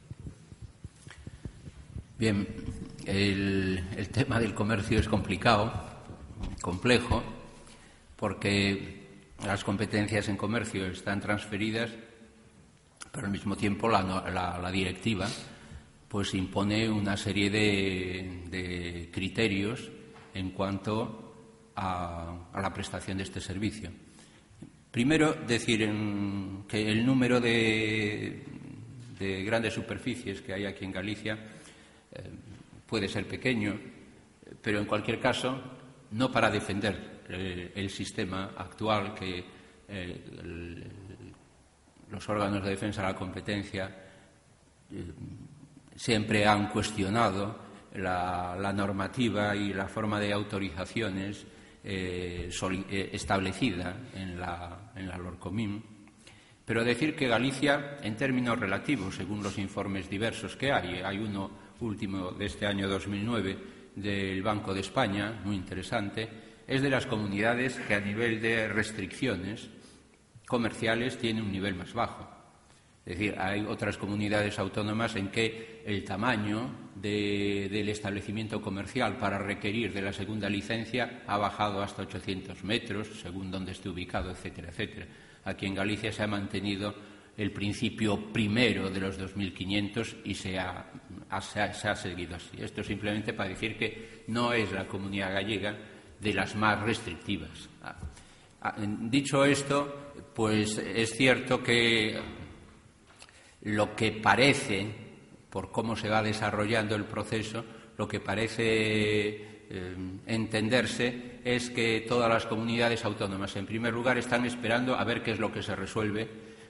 Bien, el, el tema del comercio es complicado, complejo, porque las competencias en comercio están transferidas, pero al mismo tiempo la, la, la directiva pues impone una serie de, de criterios en cuanto a, a la prestación de este servicio. Primero, decir en, que el número de, de grandes superficies que hay aquí en Galicia eh, puede ser pequeño, pero en cualquier caso no para defender el, el sistema actual que eh, el, los órganos de defensa de la competencia eh, siempre han cuestionado la, la normativa y la forma de autorizaciones eh, soli, eh, establecida en la, en la LORCOMIN. Pero decir que Galicia, en términos relativos, según los informes diversos que hay, hay uno último de este año dos mil nueve del Banco de España, muy interesante, es de las comunidades que a nivel de restricciones comerciales tiene un nivel más bajo. Es decir, hay otras comunidades autónomas en que el tamaño de, del establecimiento comercial para requerir de la segunda licencia ha bajado hasta ochocientos metros, según donde esté ubicado, etcétera, etcétera. Aquí en Galicia se ha mantenido el principio primero de los dos mil quinientos y se ha, se ha, se ha seguido así. Esto simplemente para decir que no es la comunidad gallega de las más restrictivas. Dicho esto, pues es cierto que lo que parece, por cómo se va desarrollando el proceso, lo que parece eh, entenderse es que todas las comunidades autónomas, en primer lugar, están esperando a ver qué es lo que se resuelve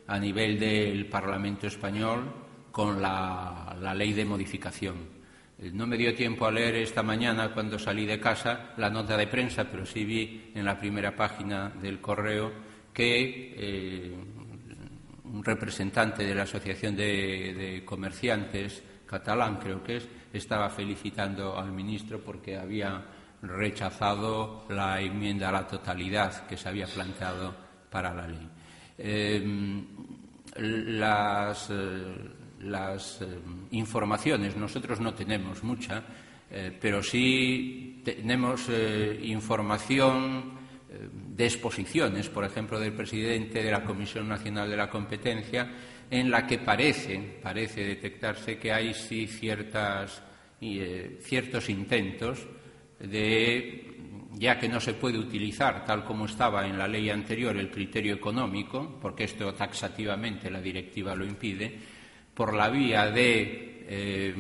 a nivel del Parlamento español con la, la ley de modificación. No me dio tiempo a leer esta mañana, cuando salí de casa, la nota de prensa, pero sí vi en la primera página del Correo que eh, un representante de la Asociación de, de Comerciantes catalán, creo que es, estaba felicitando al ministro porque había rechazado la enmienda a la totalidad que se había planteado para la ley. Eh, las... Eh, Las eh, informaciones, nosotros no tenemos mucha, eh, pero sí tenemos eh, información eh, de exposiciones, por ejemplo, del presidente de la Comisión Nacional de la Competencia, en la que parece, parece detectarse que hay sí ciertas, eh, ciertos intentos de, ya que no se puede utilizar, tal como estaba en la ley anterior, el criterio económico, porque esto taxativamente la directiva lo impide, por la vía de eh,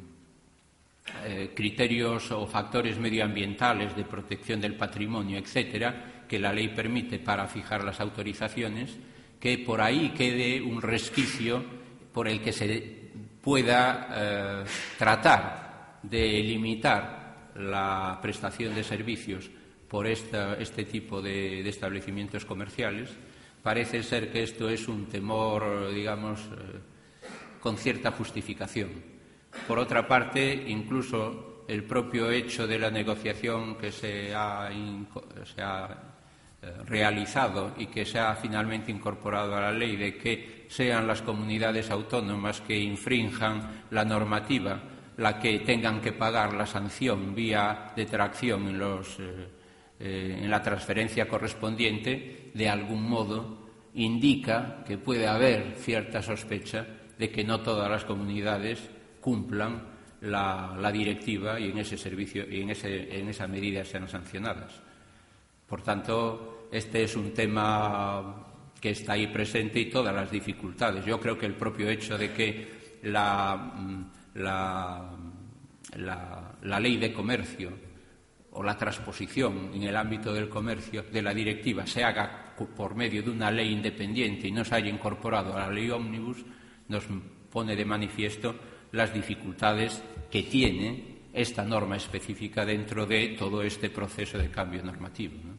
eh, criterios o factores medioambientales de protección del patrimonio, etcétera, que la ley permite para fijar las autorizaciones, que por ahí quede un resquicio por el que se pueda eh, tratar de limitar la prestación de servicios por esta, este tipo de, de establecimientos comerciales. Parece ser que esto es un temor, digamos, eh, con cierta justificación. Por otra parte, incluso el propio hecho de la negociación que se ha, se ha eh, realizado y que se ha finalmente incorporado a la ley, de que sean las comunidades autónomas que infrinjan la normativa la que tengan que pagar la sanción vía detracción en, los, eh, eh, en la transferencia correspondiente, de algún modo indica que puede haber cierta sospecha de que no todas las comunidades cumplan la, la directiva y en ese servicio y en, ese, en esa medida sean sancionadas. Por tanto, este es un tema que está ahí presente y todas las dificultades. Yo creo que el propio hecho de que la, la, la, la ley de comercio o la transposición en el ámbito del comercio de la directiva se haga por medio de una ley independiente y no se haya incorporado a la ley ómnibus, nos pone de manifiesto las dificultades que tiene esta norma específica dentro de todo este proceso de cambio normativo, ¿no?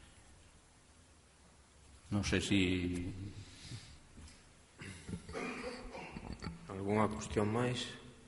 No sé si... Alguna cuestión máis?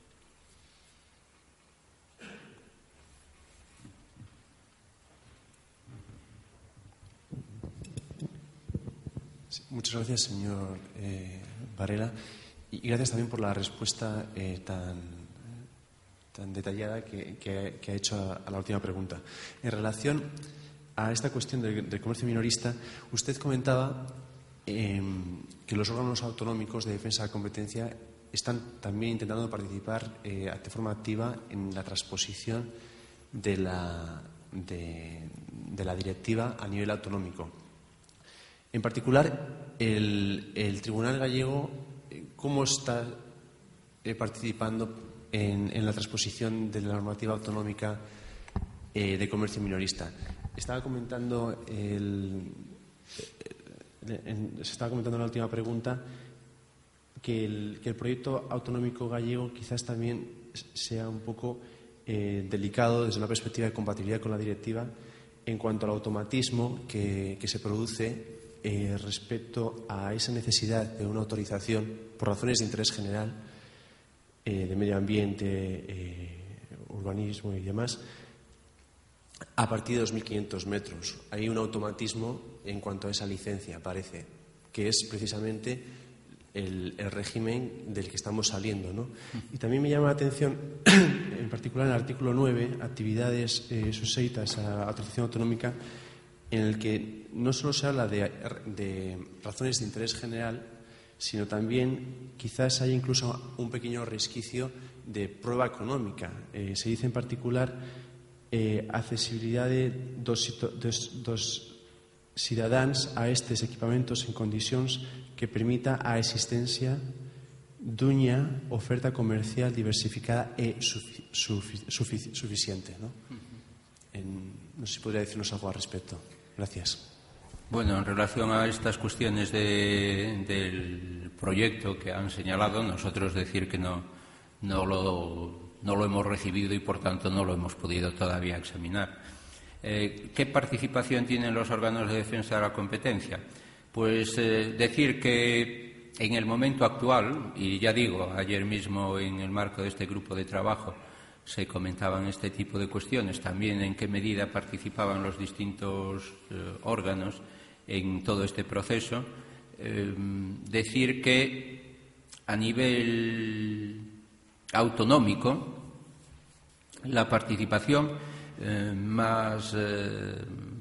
Sí, muchas gracias, señor eh, Varela. Y gracias también por la respuesta eh, tan, tan detallada que, que, que ha hecho a, a la última pregunta. En relación a esta cuestión del, del comercio minorista, usted comentaba eh, que los órganos autonómicos de defensa de la competencia están también intentando participar eh, de forma activa en la transposición de la, de, de la directiva a nivel autonómico. En particular, el, el Tribunal Gallego, ¿cómo está eh, participando en, en la transposición de la normativa autonómica eh, de comercio minorista? Estaba comentando el, en, se estaba comentando en la última pregunta que el, que el proyecto autonómico gallego quizás también sea un poco eh, delicado desde una perspectiva de compatibilidad con la directiva en cuanto al automatismo que, que se produce Eh, respecto a esa necesidad de una autorización por razones de interés general, eh, de medio ambiente, eh, urbanismo y demás, a partir de dos mil quinientos metros. Hay un automatismo en cuanto a esa licencia, parece, que es precisamente el, el régimen del que estamos saliendo, ¿no? Y también me llama la atención, en particular en el artículo nueve, actividades eh, suseitas a autorización autonómica, en el que no solo se habla de, de razones de interés general, sino también quizás haya incluso un pequeño resquicio de prueba económica. Eh, se dice en particular eh, accesibilidad de dos, dos, dos ciudadanos a estos equipamientos en condiciones que permita a existencia dunha oferta comercial diversificada e sufi, sufi, sufi, suficiente, ¿no? En, no sé si podría decirnos algo al respecto. Gracias. Bueno, en relación a estas cuestiones de, del proyecto que han señalado, nosotros decir que no, no, lo, no lo hemos recibido y, por tanto, no lo hemos podido todavía examinar. Eh, ¿Qué participación tienen los órganos de defensa de la competencia? Pues eh, decir que en el momento actual, y ya digo, ayer mismo en el marco de este grupo de trabajo se comentaban este tipo de cuestiones, también en qué medida participaban los distintos eh, órganos en todo este proceso, eh, decir que a nivel autonómico la participación eh, más eh,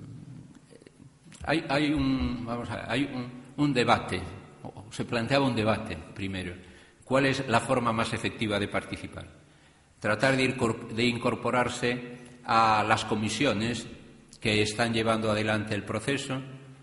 hay, hay, un, vamos a ver, hay un, un debate, o se planteaba un debate primero. ¿Cuál es la forma más efectiva de participar? Tratar de, ir, de incorporarse a las comisiones que están llevando adelante el proceso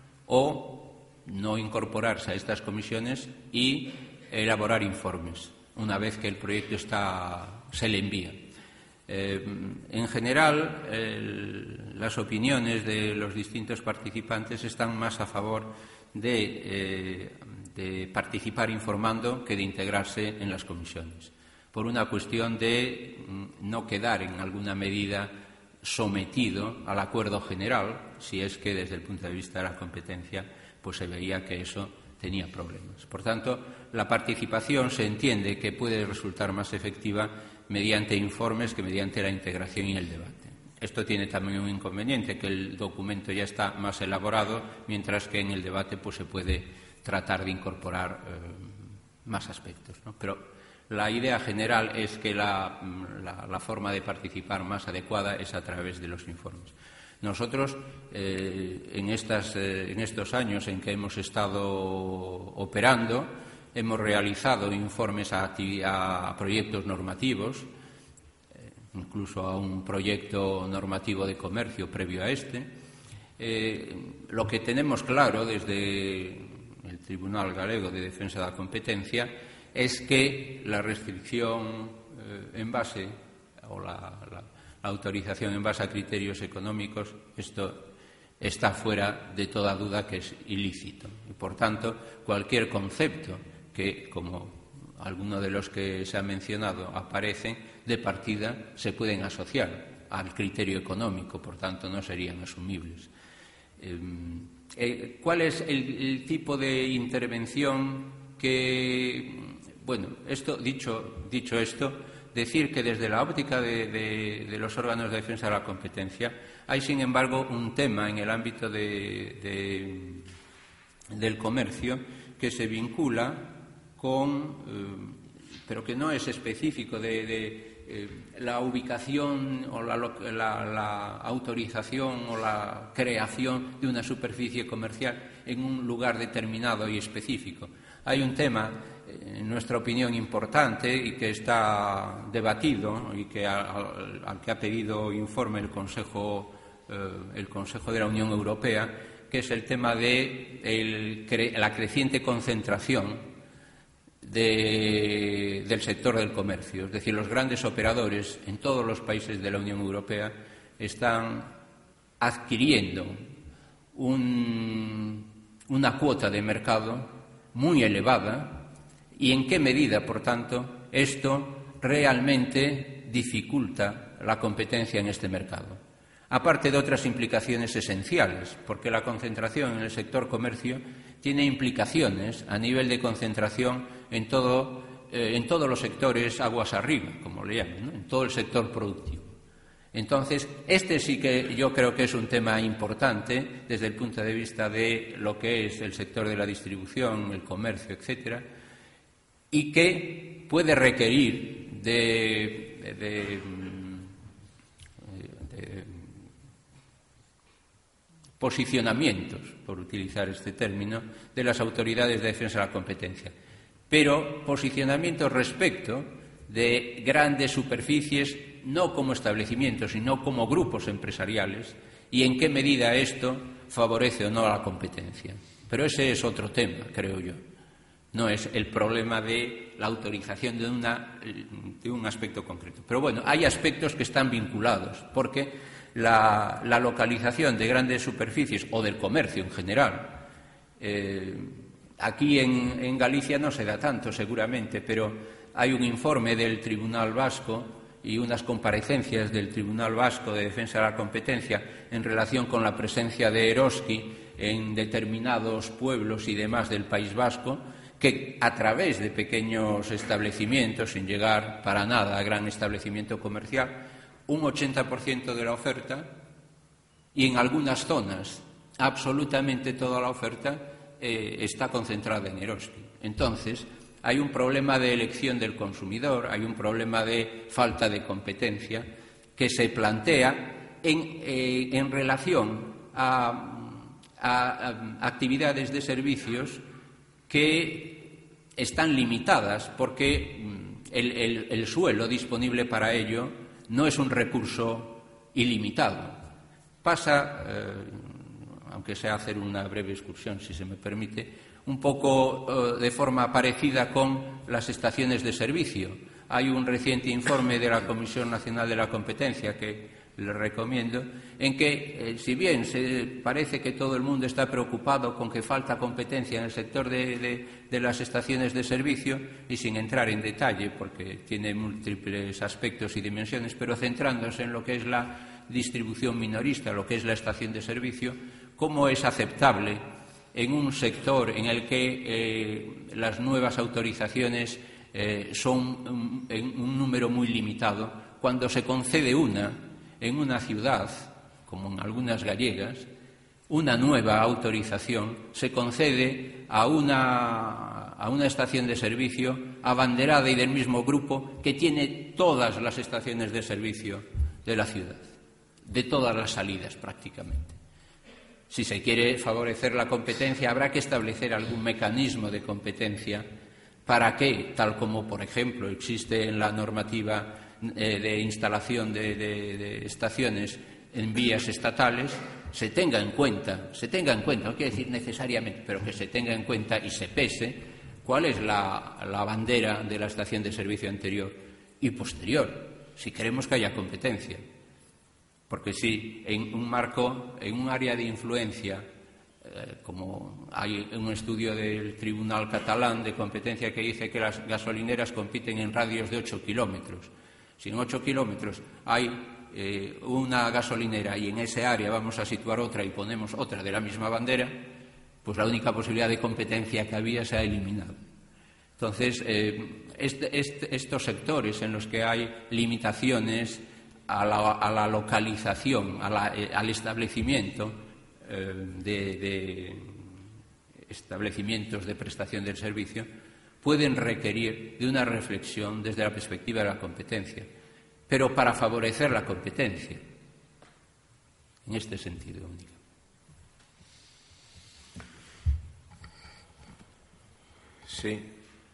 o no incorporarse a estas comisiones y elaborar informes una vez que el proyecto está, se le envía. Eh, en general, el, las opiniones de los distintos participantes están más a favor de, eh, de participar informando que de integrarse en las comisiones, por una cuestión de no quedar en alguna medida sometido al acuerdo general, si es que desde el punto de vista de la competencia pues se veía que eso tenía problemas. Por tanto, la participación se entiende que puede resultar más efectiva mediante informes que mediante la integración y el debate. Esto tiene también un inconveniente, que el documento ya está más elaborado, mientras que en el debate pues, se puede tratar de incorporar eh, más aspectos, ¿no? Pero la idea general es que la, la, la forma de participar más adecuada es a través de los informes. Nosotros, eh, en, estas, eh, en estos años en que hemos estado operando, hemos realizado informes a, a proyectos normativos, eh, incluso a un proyecto normativo de comercio previo a este. Eh, lo que tenemos claro desde el Tribunal Galego de Defensa de la Competencia es que la restricción eh, en base, o la, la, la autorización en base a criterios económicos, esto está fuera de toda duda que es ilícito. Y, por tanto, cualquier concepto que, como alguno de los que se ha mencionado, aparecen, de partida se pueden asociar al criterio económico, por tanto, no serían asumibles. Eh, eh, ¿Cuál es el, el tipo de intervención que... Bueno, esto, dicho, dicho esto, decir que desde la óptica de, de, de los órganos de defensa de la competencia hay, sin embargo, un tema en el ámbito de, de, del comercio que se vincula con, eh, pero que no es específico, de, de eh, la ubicación o la, la, la autorización o la creación de una superficie comercial en un lugar determinado y específico. Hay un tema, en nuestra opinión, importante y que está debatido y que al, al que ha pedido informe el Consejo, eh, el Consejo de la Unión Europea, que es el tema de el, la creciente concentración de, del sector del comercio. Es decir, los grandes operadores en todos los países de la Unión Europea están adquiriendo un, una cuota de mercado muy elevada y en qué medida, por tanto, esto realmente dificulta la competencia en este mercado. Aparte de otras implicaciones esenciales, porque la concentración en el sector comercio tiene implicaciones a nivel de concentración en, todo, eh, en todos los sectores aguas arriba, como le llaman, ¿no? En todo el sector productivo. Entonces, este sí que yo creo que es un tema importante desde el punto de vista de lo que es el sector de la distribución, el comercio, etcétera, y que puede requerir de, de, de, de posicionamientos, por utilizar este término, de las autoridades de defensa de la competencia, pero posicionamientos respecto de grandes superficies, no como establecimientos, sino como grupos empresariales, y en qué medida esto favorece o no a la competencia. Pero ese es otro tema, creo yo. No es el problema de la autorización de, una, de un aspecto concreto. Pero bueno, hay aspectos que están vinculados, porque la, la localización de grandes superficies o del comercio en general. Eh, aquí en, en Galicia no se da tanto, seguramente, pero hay un informe del Tribunal Vasco y unas comparecencias del Tribunal Vasco de Defensa de la Competencia en relación con la presencia de Eroski en determinados pueblos y demás del País Vasco, que a través de pequeños establecimientos, sin llegar para nada a gran establecimiento comercial, un ochenta por ciento de la oferta, y en algunas zonas absolutamente toda la oferta eh, está concentrada en Eroski. Entonces, hay un problema de elección del consumidor, hay un problema de falta de competencia que se plantea en, eh, en relación a, a, a actividades de servicios que están limitadas porque el, el, el suelo disponible para ello no es un recurso ilimitado. Pasa, eh, aunque sea hacer una breve excursión, si se me permite, un poco eh, de forma parecida con las estaciones de servicio. Hay un reciente informe de la Comisión Nacional de la Competencia que les recomiendo, en que, eh, si bien se parece que todo el mundo está preocupado con que falta competencia en el sector de, de, de las estaciones de servicio, y sin entrar en detalle, porque tiene múltiples aspectos y dimensiones, pero centrándose en lo que es la distribución minorista, lo que es la estación de servicio, cómo es aceptable en un sector en el que eh, las nuevas autorizaciones eh, son un, en un número muy limitado, cuando se concede una en una ciudad, como en algunas gallegas, una nueva autorización se concede a una, a una estación de servicio abanderada y del mismo grupo que tiene todas las estaciones de servicio de la ciudad, de todas las salidas prácticamente. Si se quiere favorecer la competencia, habrá que establecer algún mecanismo de competencia para que, tal como, por ejemplo, existe en la normativa eh, de instalación de, de, de estaciones en vías estatales, se tenga en cuenta, se tenga en cuenta, no quiere decir necesariamente, pero que se tenga en cuenta y se pese cuál es la, la bandera de la estación de servicio anterior y posterior, si queremos que haya competencia. Porque si en un marco, en un área de influencia, eh, como hay un estudio del Tribunal Catalán de Competencia que dice que las gasolineras compiten en radios de ocho kilómetros. Si en ocho kilómetros hay eh, una gasolinera y en ese área vamos a situar otra y ponemos otra de la misma bandera, pues la única posibilidad de competencia que había se ha eliminado. Entonces, eh, este, este, estos sectores en los que hay limitaciones A la, a la localización, a la, eh, al establecimiento eh, de, de establecimientos de prestación del servicio, pueden requerir de una reflexión desde la perspectiva de la competencia, pero para favorecer la competencia, en este sentido único. Sí.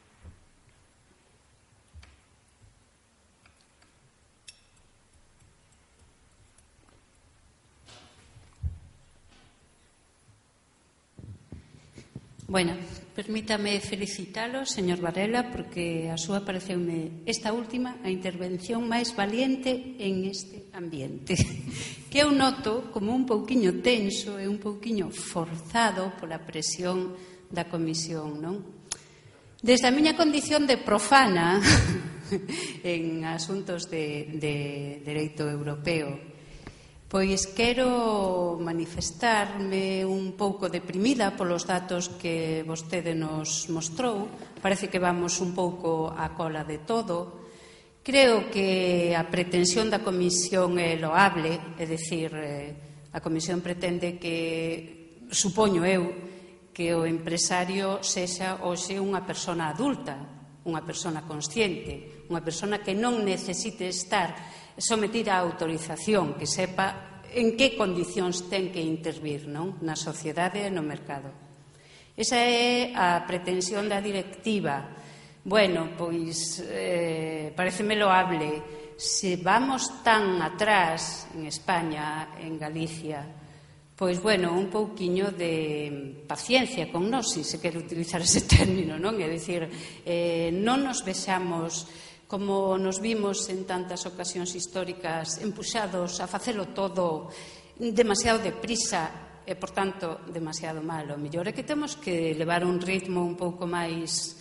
Bueno, permítame felicitalo, señor Varela, porque a súa pareceume esta última a intervención máis valiente en este ambiente, que eu noto como un pouquiño tenso e un pouquiño forzado pola presión da comisión, non? Desde a miña condición de profana en asuntos de, de dereito europeo, pois quero manifestarme un pouco deprimida polos datos que vostede nos mostrou. Parece que vamos un pouco á cola de todo. Creo que a pretensión da Comisión é loable, é dicir, a Comisión pretende que, supoño eu, que o empresario sexa hoxe unha persona adulta, unha persona consciente, unha persona que non necesite estar sometida a autorización, que sepa en que condicións ten que intervir, non? Na sociedade e no mercado. Esa é a pretensión da directiva. Bueno, pois eh, pareceme loable. Se vamos tan atrás en España, en Galicia, pois, bueno, un pouquiño de paciencia con nós, se se quere utilizar ese término, non? É dicir, eh, non nos vexamos como nos vimos en tantas ocasións históricas empuxados a facelo todo demasiado deprisa e, por tanto, demasiado malo. O mellor é que temos que levar un ritmo un pouco máis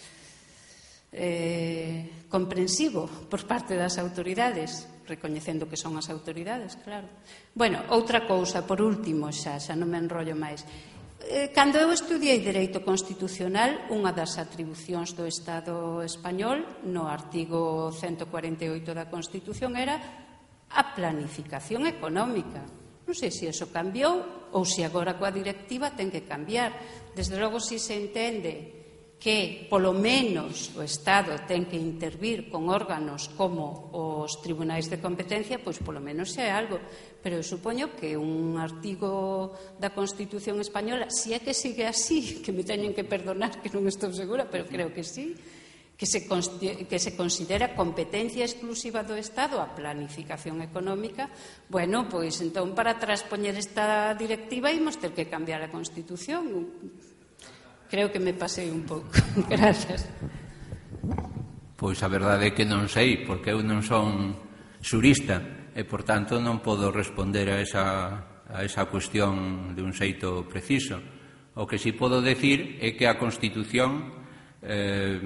eh, comprensivo por parte das autoridades, recoñecendo que son as autoridades, claro. Bueno, outra cousa, por último, xa, xa non me enrollo máis. Cando eu estudiei Dereito Constitucional, unha das atribucións do Estado español no artigo ciento cuarenta e oito da Constitución era a planificación económica. Non sei se iso cambiou ou se agora coa directiva ten que cambiar. Desde logo, se se entende que, polo menos, o Estado ten que intervir con órganos como os tribunais de competencia, pois polo menos xa é algo. Pero eu supoño que un artigo da Constitución española, se é que sigue así, que me teñen que perdonar que non estou segura, pero creo que sí, que se, que se considera competencia exclusiva do Estado a planificación económica, bueno, pois entón para traspoñer esta directiva imos ter que cambiar a Constitución. Creo que me pasei un pouco. Gracias. Pois a verdade é que non sei, porque eu non son xurista e, por tanto, non podo responder a esa, a esa cuestión de un xeito preciso. O que si podo decir é que a Constitución eh,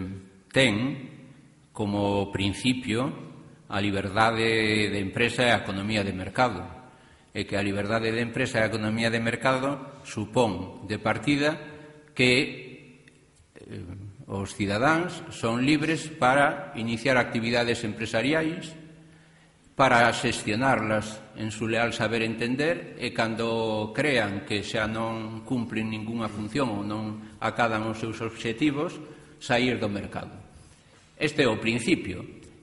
ten como principio a liberdade de empresa e a economía de mercado, e que a liberdade de empresa e a economía de mercado supón de partida que eh, os cidadáns son libres para iniciar actividades empresariais, para xestionarlas en su leal saber entender, e cando crean que xa non cumplen ningunha función ou non acadan os seus obxectivos, saír do mercado. Este é o principio.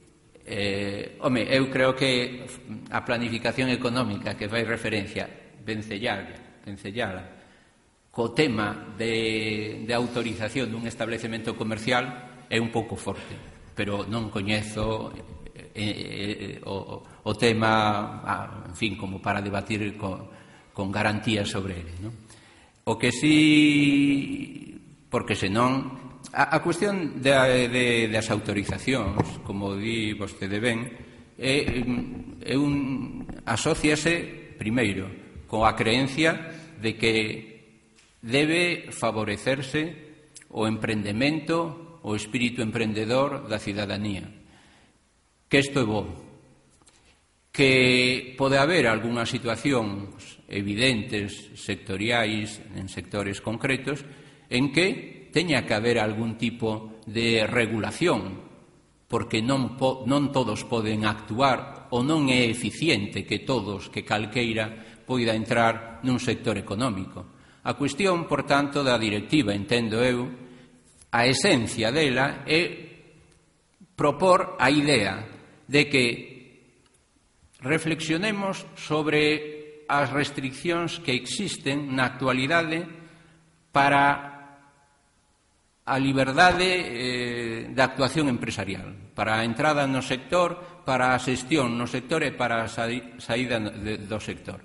Eh, home, eu creo que a planificación económica que fai referencia vencellala, vencellala co tema de, de autorización dun establecemento comercial é un pouco forte, pero non coñezo eh, eh, o, o tema, ah, en fin, como para debatir con, con garantía sobre ele, non? O que sí, porque senón a, a cuestión de, de, das autorizacións, como di vostede ben, é, é un, asóciase primeiro coa creencia de que debe favorecerse o emprendemento, o espírito emprendedor da cidadanía. Que isto é bo. Que pode haber algunhas situacións evidentes, sectoriais, en sectores concretos, en que teña que haber algún tipo de regulación, porque non, po, non todos poden actuar ou non é eficiente que todos, que calqueira, poida entrar nun sector económico. A cuestión, por tanto, da directiva, entendo eu, a esencia dela é propor a idea de que reflexionemos sobre as restriccións que existen na actualidade para a liberdade eh, da actuación empresarial, para a entrada no sector, para a xestión no sector e para a saída do sector.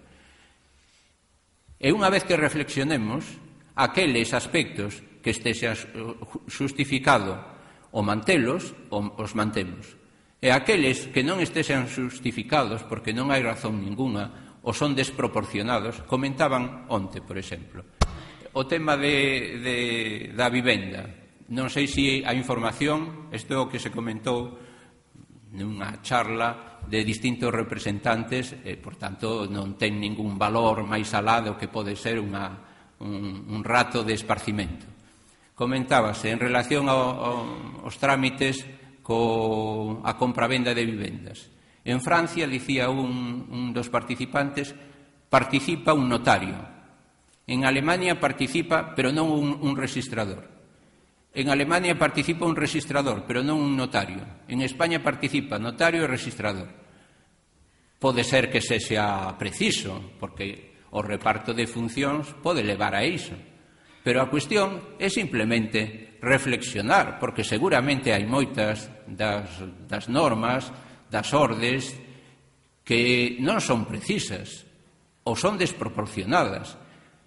E unha vez que reflexionemos, aqueles aspectos que estexan xustificado o mantelos, os mantemos. E aqueles que non estexan xustificados, porque non hai razón ninguna, ou son desproporcionados, comentaban onte, por exemplo. O tema de, de, da vivenda. Non sei se a información, isto é o que se comentou nunha charla de distintos representantes, e, por tanto, non ten ningún valor máis alá do que pode ser unha, un, un rato de esparcimento. Comentábase en relación ao, ao, aos trámites co a compra-venda de vivendas. En Francia, dicía un, un dos participantes, participa un notario. En Alemania participa, pero non un, un registrador. En Alemania participa un registrador, pero non un notario. En España participa notario e registrador. Pode ser que sexa preciso, porque o reparto de funcións pode levar a iso. Pero a cuestión é simplemente reflexionar, porque seguramente hai moitas das, das normas, das ordes, que non son precisas ou son desproporcionadas.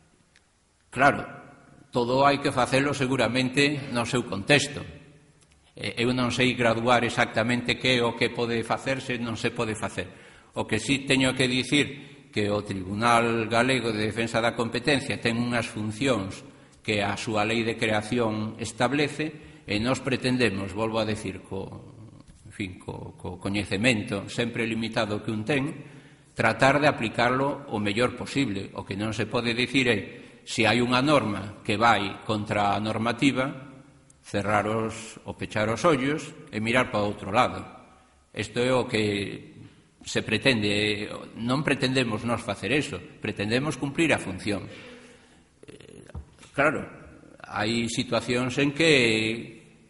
Claro, todo hai que facelo seguramente no seu contexto. Eu non sei graduar exactamente que o que pode facerse non se pode facer. O que sí teño que dicir que o Tribunal Galego de Defensa da Competencia ten unhas funcións que a súa lei de creación establece e nós pretendemos, volvo a decir, co, en fin, co, co coñecemento sempre limitado que un ten, tratar de aplicarlo o mellor posible. O que non se pode dicir é, se hai unha norma que vai contra a normativa, cerrar os, ou pechar os ollos e mirar para outro lado. Isto é o que se pretende. Non pretendemos nós facer eso, pretendemos cumplir a función. Claro, hai situacións en que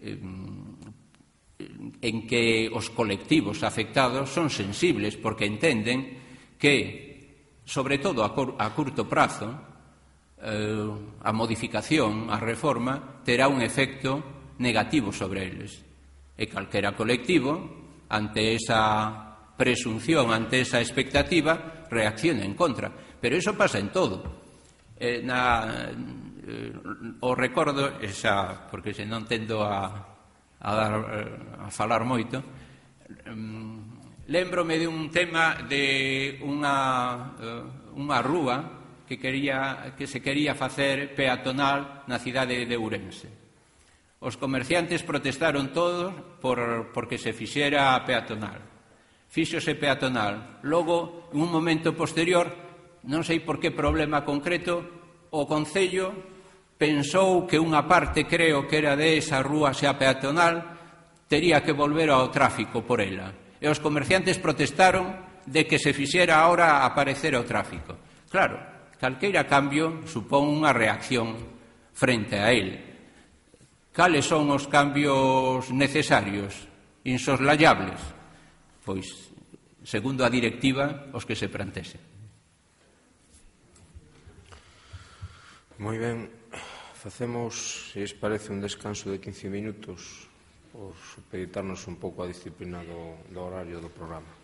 en que os colectivos afectados son sensibles porque entenden que, sobre todo a, cor, a curto prazo, eh, a modificación, a reforma, terá un efecto negativo sobre eles. E calquera colectivo, ante esa presunción, ante esa expectativa, reacciona en contra. Pero iso pasa en todo. Eh, na, eh, o recordo, esa, porque se non tendo a, a, dar, a falar moito, um, lémbrome de un tema de unha, uh, unha rúa que, quería, que se quería facer peatonal na cidade de Ourense. Os comerciantes protestaron todos por, porque se fixera peatonal. Fíxose peatonal. Logo, en un momento posterior, non sei por que problema concreto, o Concello pensou que unha parte, creo que era de esa rúa xa peatonal, tería que volver ao tráfico por ela. E os comerciantes protestaron de que se fixera ahora aparecer o tráfico. Claro, calqueira cambio supón unha reacción frente a él. Cales son os cambios necesarios, insoslayables? Pois, segundo a directiva, os que se plantexen. Moi ben, facemos, se os parece, un descanso de quince minutos por supeditarnos un pouco a disciplina do, do horario do programa.